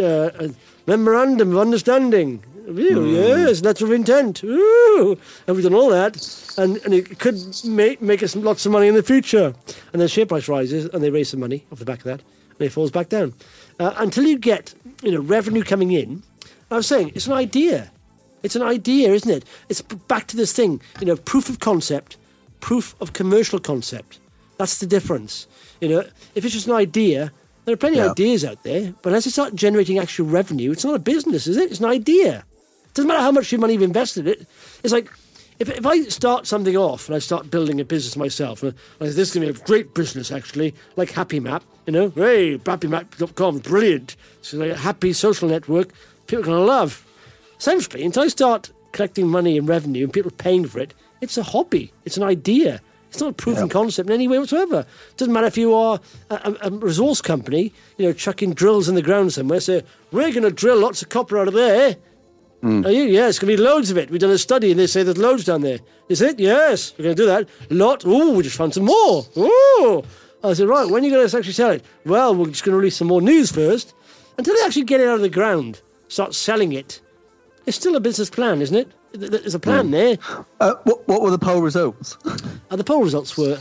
a memorandum of understanding. Yes, letter of intent. Ooh, and we've done all that, and it could make us lots of money in the future. And then share price rises, and they raise some money off the back of that, and it falls back down until you get revenue coming in. I was saying it's an idea. It's an idea, isn't it? It's back to this thing, proof of concept, proof of commercial concept. That's the difference. If it's just an idea. There are plenty of ideas out there, but unless you start generating actual revenue, it's not a business, is it? It's an idea. It doesn't matter how much money you've invested in it. It's like, if I start something off and I start building a business myself, and I say, this is going to be a great business, actually, like Happy Map, hey, happymap.com, brilliant. It's like a happy social network people are going to love. Essentially, until I start collecting money and revenue and people paying for it, it's a hobby. It's an idea. It's not a proven concept in any way whatsoever. It doesn't matter if you are a resource company, chucking drills in the ground somewhere, say, we're going to drill lots of copper out of there. Are you? Yeah, it's going to be loads of it. We've done a study and they say there's loads down there. Is it? Yes, we're going to do that. Lot. Ooh, we just found some more. Ooh. I said, right, when are you going to actually sell it? Well, we're just going to release some more news first. Until they actually get it out of the ground, start selling it, it's still a business plan, isn't it? There's a plan there. What were the poll results? The poll results were...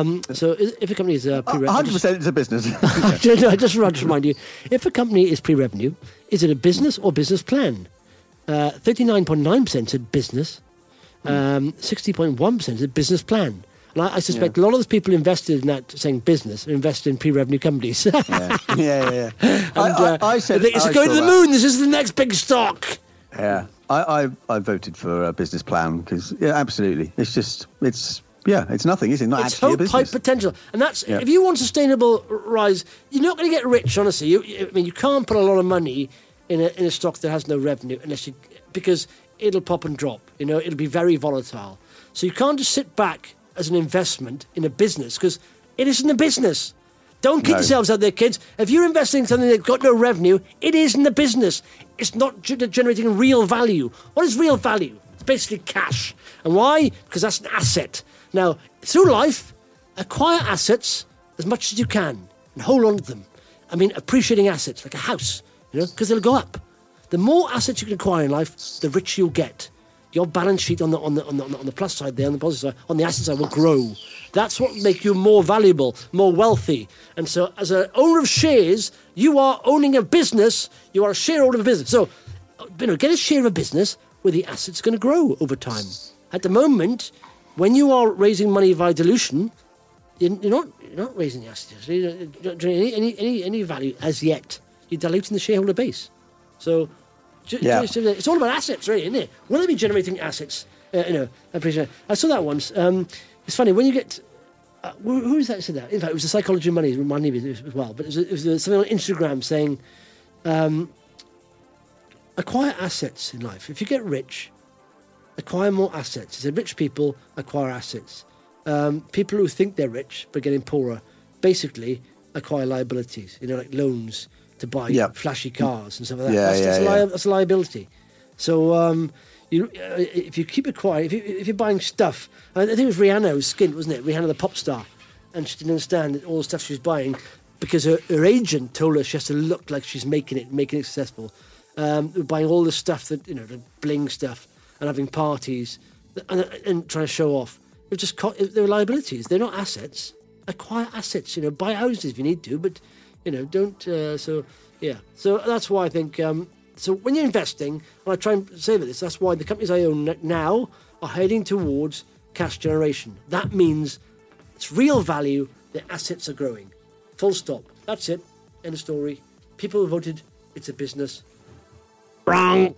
so if a company is pre-revenue... 100% it's a business. Just remind you, if a company is pre-revenue, is it a business or business plan? 39.9% said business. 60.1% said business plan. And I suspect a lot of those people invested in that saying business are invested in pre-revenue companies. Yeah. I said... It's going to the moon. This is the next big stock. Yeah. I voted for a business plan because, absolutely. It's Yeah, it's nothing, is it? Not It's actually a hope, business. hype, potential. And that's, if you want sustainable rise, you're not going to get rich, honestly. You can't put a lot of money in a stock that has no revenue because it'll pop and drop. It'll be very volatile. So you can't just sit back as an investment in a business because it isn't a business. Don't kid yourselves out there, kids. If you're investing in something that's got no revenue, it isn't a business. It's not generating real value. What is real value? It's basically cash. And why? Because that's an asset. Now, through life, acquire assets as much as you can and hold on to them. I mean, appreciating assets, like a house, because they'll go up. The more assets you can acquire in life, the richer you'll get. Your balance sheet on the plus side there, on the positive side, on the asset side will grow. That's what makes you more valuable, more wealthy. And so as an owner of shares, you are owning a business, you are a shareholder of a business. So, get a share of a business where the asset's going to grow over time. At the moment, when you are raising money via dilution, you're not raising the assets. You're not generating any value as yet. You're diluting the shareholder base. So it's all about assets, really, isn't it? Will they be generating assets? I appreciate it. I saw that once. It's funny, when you get... who is that said that? In fact, it was the Psychology of Money, it reminded me as well. But it was something on Instagram saying, acquire assets in life. If you get rich, acquire more assets. It said rich people acquire assets. People who think they're rich but getting poorer basically acquire liabilities, like loans to buy flashy cars and stuff like that. That's a liability. So if you keep acquiring, if you're buying stuff, I think it was Rihanna who skint, wasn't it? Rihanna, the pop star, and she didn't understand that all the stuff she was buying because her agent told her she has to look like she's making it successful. Buying all the stuff that the bling stuff and having parties and trying to show off. They're liabilities. They're not assets. Acquire assets. Buy houses if you need to, but don't. So that's why I think. So when you're investing, and I try and say about this, that's why the companies I own now are heading towards cash generation. That means it's real value. The assets are growing. Full stop. That's it. End of story. People who voted, it's a business. Wrong.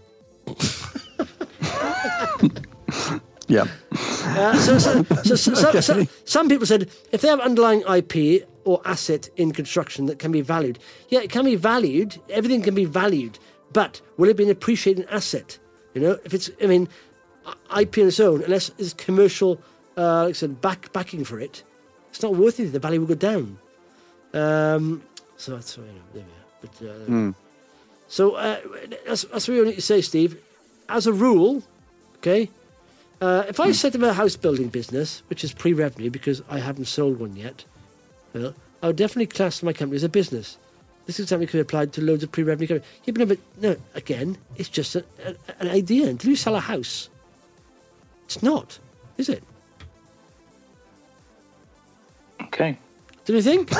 Yeah. Some people said if they have underlying IP or asset in construction that can be valued, it can be valued. Everything can be valued, but will it be an appreciating asset? If it's, IP on its own, unless there's commercial, like I said, backing for it, it's not worth it. The value will go down. So that's there we are. But so that's what we need to say, Steve. As a rule, okay. If I set up a house building business, which is pre-revenue because I haven't sold one yet, I would definitely class my company as a business. This example could be applied to loads of pre-revenue companies. Yeah, but no, again, it's just an idea. Until you sell a house, it's not, is it? Okay. Do you think?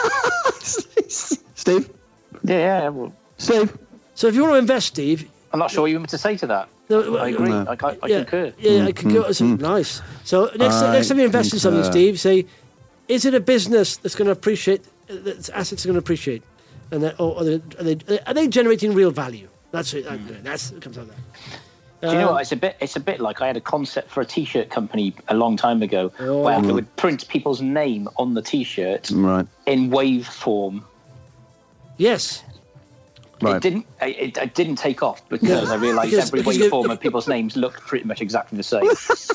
Steve? Yeah. Well, Steve? So if you want to invest, Steve... I'm not sure what you want me to say to that. No, I agree. I concur. Yeah, I concur. Nice. So next time you invest in something, Steve, say, is it a business that's going to appreciate, that assets are going to appreciate? And are they generating real value? That's it. That's what comes out of that. Do you know what? It's a bit like I had a concept for a T-shirt company a long time ago where I would print people's name on the T-shirt in wave form. Yes. Right. It didn't take off because I realised every waveform of people's names looked pretty much exactly the same.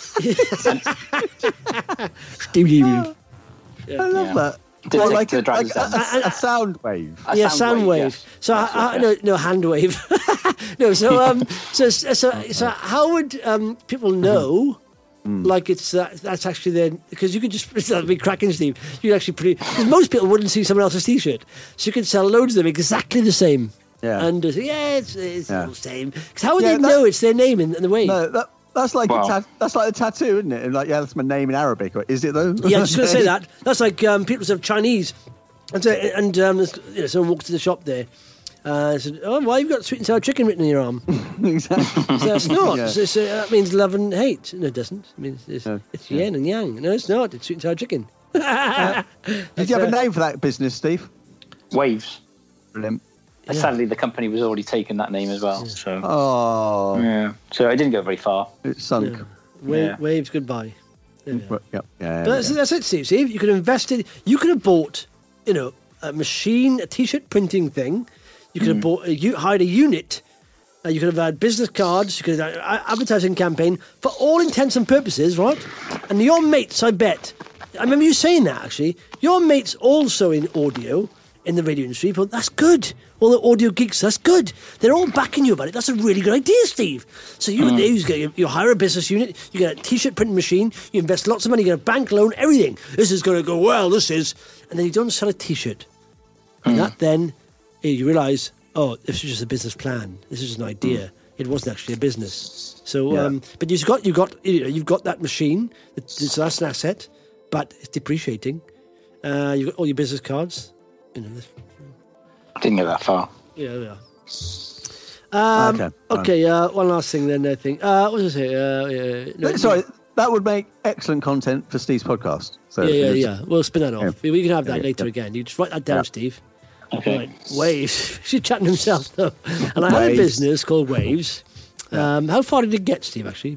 I love that. Like a sound wave. Sound wave. Yes. So hand wave. No. So how would people know? Like that's actually then, because you could just, that'd be cracking, Steve. You could actually because most people wouldn't see someone else's T-shirt, so you could sell loads of them exactly the same. Yeah. And it's all the same. Because how would they know it's their name in the wave? No, that's like that's like a tattoo, isn't it? And like, that's my name in Arabic. Or is it though? Yeah, I was just going to say that. That's like people say Chinese, and someone walked to the shop there. Said, "Oh, why have you got sweet and sour chicken written on your arm?" Exactly. So that's not. Yeah. That means love and hate. No, it doesn't. It means it's yin and yang. No, it's not. It's sweet and sour chicken. Did you have a name for that business, Steve? Waves. Brilliant. Sadly, the company was already taken that name as well. So. Oh. Yeah. So I didn't go very far. It sunk. Yeah. Waves goodbye. But that's it, Steve. See, you could have invested. You could have bought, a machine, a T-shirt printing thing. You could have hired a unit. You could have had business cards. You could have had an advertising campaign for all intents and purposes, right? And your mates, I bet. I remember you saying that actually. Your mates also in audio, in the radio industry, but that's good. All the audio geeks, that's good. They're all backing you about it. That's a really good idea, Steve. So you hire a business unit, you get a T-shirt printing machine, you invest lots of money, you get a bank loan, everything. This is going to go well, this is. And then you don't sell a T-shirt. And that then, you realise, oh, this is just a business plan. This is just an idea. It wasn't actually a business. So, but you've got that machine. So that's an asset, but it's depreciating. You've got all your business cards. I didn't go that far. Yeah. Okay. One last thing then. I think. What was I say? Sorry, that would make excellent content for Steve's podcast. So yeah. We'll spin that off. We can have that later again. You just write that down, Steve. Okay. Right. Waves. She's chatting himself though. And I had a business called Waves. How far did it get, Steve? Actually,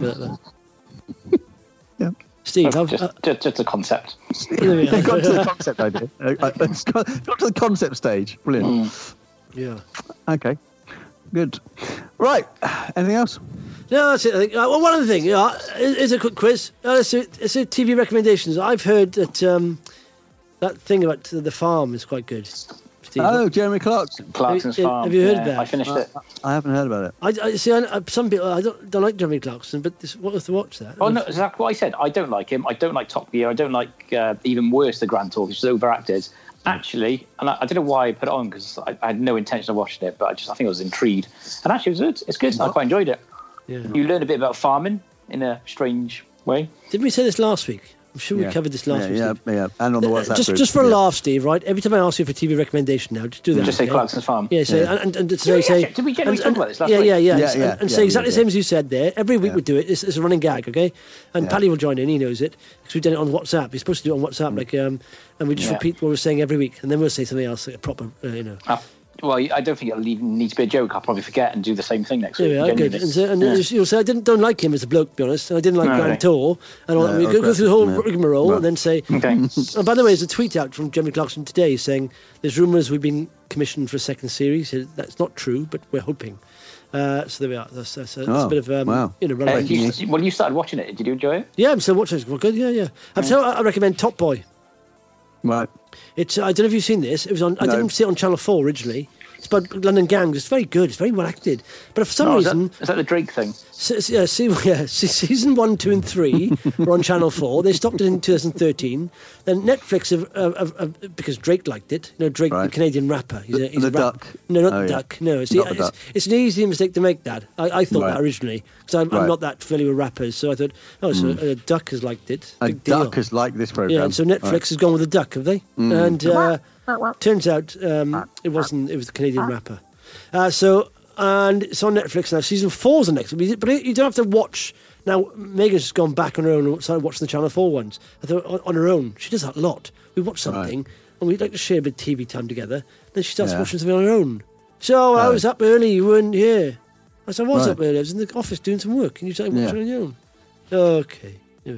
yeah. Steve, just a concept. Got to the concept idea. Got to the concept stage. Brilliant. Yeah. Okay. Good. Right. Anything else? No, that's it. I think. Well, one other thing. Is a quick quiz. It's a TV recommendations. I've heard that that thing about the farm is quite good. Steve. Oh, Jeremy Clarkson. Clarkson's Farm. Have you heard of that? I finished it. I haven't heard about it. I see. Some people I don't like Jeremy Clarkson, but what was to watch that? Oh no, exactly what I said. I don't like him. I don't like Top Gear. I don't like even worse the Grand Tour, which is overacted. Actually, and I don't know why I put it on because I had no intention of watching it, but I think I was intrigued. And actually, it was good. It's good. I quite enjoyed it. Yeah. You learn a bit about farming in a strange way. Didn't we say this last week? I'm sure we covered this last week. Yeah. And on the WhatsApp just for a laugh, Steve. Right? Every time I ask you for a TV recommendation now, just do that. Just say Clarkson's Farm. Yeah. So and say. Did we generally talk about this last week? Yeah. And say exactly the same as you said there. Every week we do it. It's a running gag, okay? And Paddy will join in. He knows it because we've done it on WhatsApp. He's supposed to do it on WhatsApp, and we just repeat what we're saying every week, and then we'll say something else, like a proper, Well, I don't think it'll even need to be a joke. I'll probably forget and do the same thing next week. Yeah, good. And you'll say, I don't like him as a bloke, to be honest, and I didn't like Grand Tour, and all that. We go through the whole rigmarole and then say... Okay. And by the way, there's a tweet out from Jeremy Clarkson today saying there's rumours we've been commissioned for a second series. That's not true, but we're hoping. So there we are. That's a bit of relevant news. Well, you started watching it. Did you enjoy it? Yeah, I'm still watching it. Well, good. Yeah. I recommend Top Boy. Right. It's I don't know if you've seen this. It was on. I didn't see it on Channel 4 originally. It's about London gangs. It's very good. It's very well acted. But for some reason... Is that the Drake thing? Season 1, 2 and 3 were on Channel 4. They stopped it in 2013. Then Netflix, because Drake liked it. Drake, the Canadian rapper. He's a Duck? No, not the Duck. No, it's an easy mistake to make that. I thought that originally. Because I'm not that familiar with rappers. So I thought, so a Duck has liked it. Big deal. Duck has liked this programme. Yeah, and so Netflix has gone with a Duck, have they? And... turns out it wasn't. It was the Canadian rapper. And it's on Netflix now. Season 4's on next, but you don't have to watch. Now Megan's just gone back on her own and started watching the Channel 4 ones. I thought on her own, she does that a lot. We watch something and we'd like to share a bit of TV time together. Then she starts watching something on her own. So I was up early. You weren't here. I said I was up early. I was in the office doing some work, and you started watching on your own. Okay.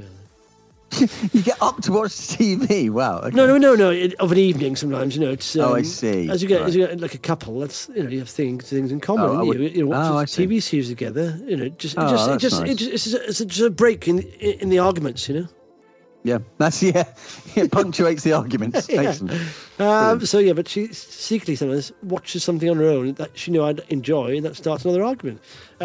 You get up to watch TV. Wow. Okay. No. Of an evening, sometimes it's. I see. As you get like a couple, that's you have things in common. You watch TV series together. It's just a break in the arguments. Yeah, that's It punctuates the arguments. Excellent. But she secretly sometimes watches something on her own that she knew I'd enjoy, and that starts another argument.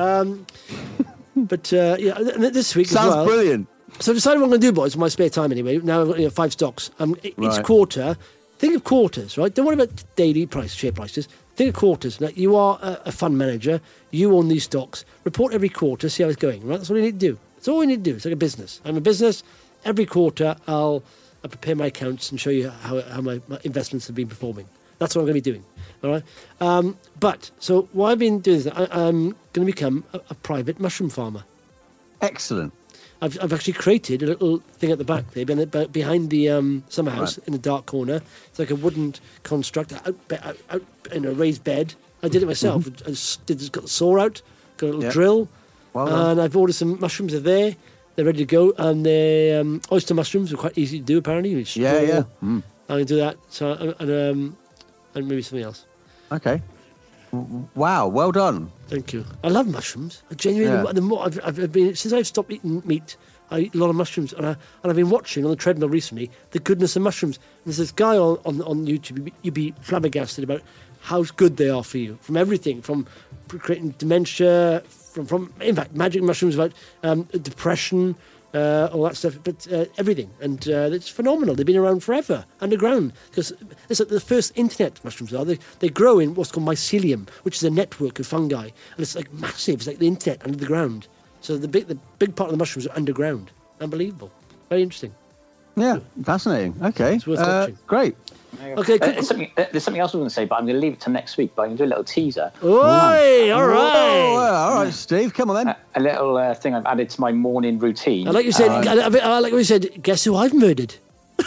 This week sounds as well. Brilliant. So I decided what I'm going to do, boys, in my spare time anyway. Now I've got 5 stocks. Each quarter, think of quarters, right? Don't worry about daily share prices. Think of quarters. Now, you are a fund manager. You own these stocks. Report every quarter, see how it's going, right? That's what you need to do. That's all you need to do. It's like a business. I'm a business. Every quarter, I'll prepare my accounts and show you how my investments have been performing. That's what I'm going to be doing, all right? So what I've been doing is I'm going to become a private mushroom farmer. Excellent. I've actually created a little thing at the back there, behind the summer house in the dark corner. It's like a wooden construct, in a raised bed. I did it myself. Got the saw out, got a little drill, and I've ordered some mushrooms. Are there. they're ready to go, and the oyster mushrooms are quite easy to do. Apparently, Yeah. I'm gonna do that. So and maybe something else. Okay. Wow. Well done. Thank you. I love mushrooms. I genuinely. Yeah. The more I've been since I've stopped eating meat, I eat a lot of mushrooms, and I've been watching on the treadmill recently the goodness of mushrooms. And there's this guy on YouTube. You'd be flabbergasted about how good they are for you, from everything, from creating dementia, from in fact magic mushrooms about depression, all that stuff, but everything. And it's phenomenal. They've been around forever underground because it's like the first internet mushrooms are. They grow in what's called mycelium, which is a network of fungi, and it's like massive. It's like the internet under the ground. So the big part of the mushrooms are underground. Unbelievable. Very interesting. Yeah, fascinating. Okay. It's worth watching. Great. Okay, there's something else I was going to say, but I'm going to leave it to next week. But I'm going to do a little teaser. Oi, all Oh, right. all right, Steve. Come on then. A little thing I've added to my morning routine. I like you said. I like what you said. Guess who I've murdered?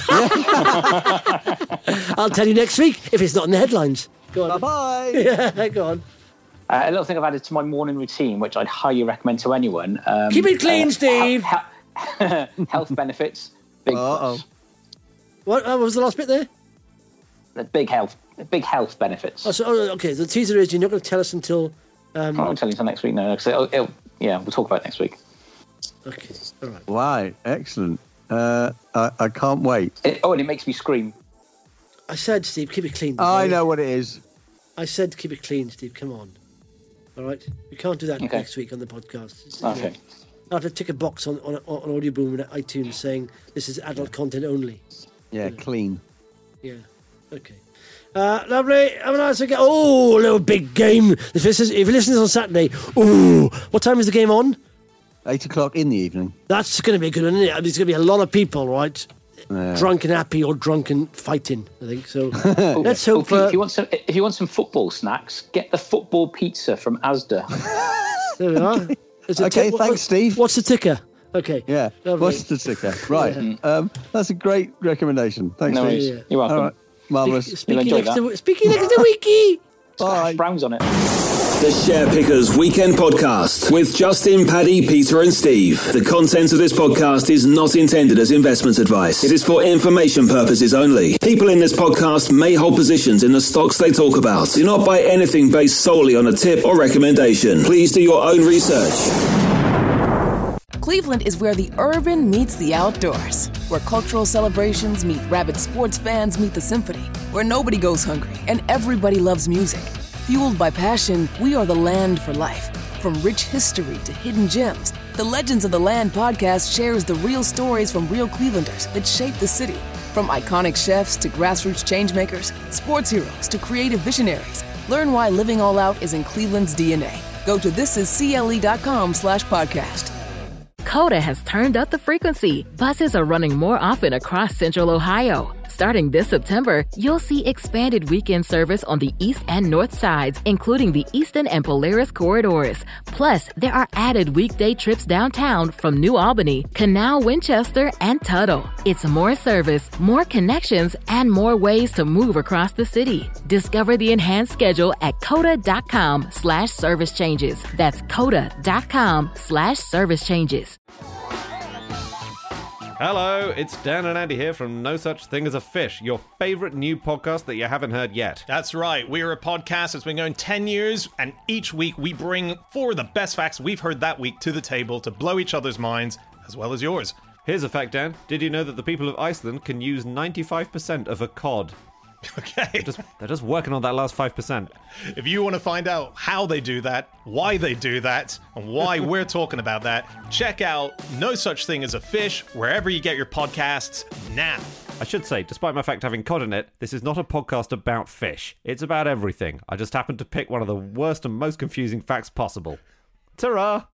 I'll tell you next week if it's not in the headlines. Go on. Bye. Yeah, go on. A little thing I've added to my morning routine, which I'd highly recommend to anyone. Keep it clean, Steve. Health benefits. Big plus. What was the last bit there? The big health benefits. Okay, the teaser is you're not going to tell us until... I won't tell you until next week, no. We'll talk about it next week. Okay, all right. Wow, excellent. I can't wait. And it makes me scream. I said, Steve, keep it clean. I know what it is. I said keep it clean, Steve, come on. All right? We can't do that next week on the podcast. Okay. I have to tick a box on Audio Boom and iTunes saying this is adult content only. Yeah, clean. Yeah. Okay. Lovely. Have a nice weekend. Oh, a little big game. If you listen to this on Saturday, what time is the game on? 8 o'clock in the evening. That's going to be a good one, isn't it? There's going to be a lot of people, right? Drunk and happy or drunk and fighting, I think. So let's hope. If you want some football snacks, get the football pizza from Asda. There we are. Okay, thanks, Steve. What's the ticker? Okay. Yeah. Lovely. What's the ticker? Right. That's a great recommendation. Thanks, No Steve. worries. Yeah. You're welcome. All right. Marvellous. You'll enjoy Speaking next to Wiki. Bye. Browns on it. The Share Pickers Weekend Podcast with Justin, Paddy, Peter and Steve. The content of this podcast is not intended as investment advice. It is for information purposes only. People in this podcast may hold positions in the stocks they talk about. Do not buy anything based solely on a tip or recommendation. Please do your own research. Cleveland is where the urban meets the outdoors, where cultural celebrations meet rabid sports fans meet the symphony, where nobody goes hungry and everybody loves music. Fueled by passion, we are the land for life. From rich history to hidden gems, the Legends of the Land podcast shares the real stories from real Clevelanders that shape the city. From iconic chefs to grassroots changemakers, sports heroes to creative visionaries. Learn why living all out is in Cleveland's DNA. Go to thisiscle.com/podcast. Coda has turned up the frequency. Buses are running more often across Central Ohio. Starting this September, you'll see expanded weekend service on the east and north sides, including the Eastern and Polaris corridors. Plus, there are added weekday trips downtown from New Albany, Canal, Winchester, and Tuttle. It's more service, more connections, and more ways to move across the city. Discover the enhanced schedule at coda.com/service changes. That's coda.com/service changes. Hello, it's Dan and Andy here from No Such Thing as a Fish, your favourite new podcast that you haven't heard yet. That's right. We are a podcast that's been going 10 years, and each week we bring 4 of the best facts we've heard that week to the table to blow each other's minds, as well as yours. Here's a fact, Dan. Did you know that the people of Iceland can use 95% of a cod? Okay. They're just working on that last 5%. If you want to find out how they do that, why they do that, and why we're talking about that, check out No Such Thing as a Fish wherever you get your podcasts now. I should say, despite my fact having cod in it, this is not a podcast about fish. It's about everything. I just happened to pick one of the worst and most confusing facts possible. Ta-ra!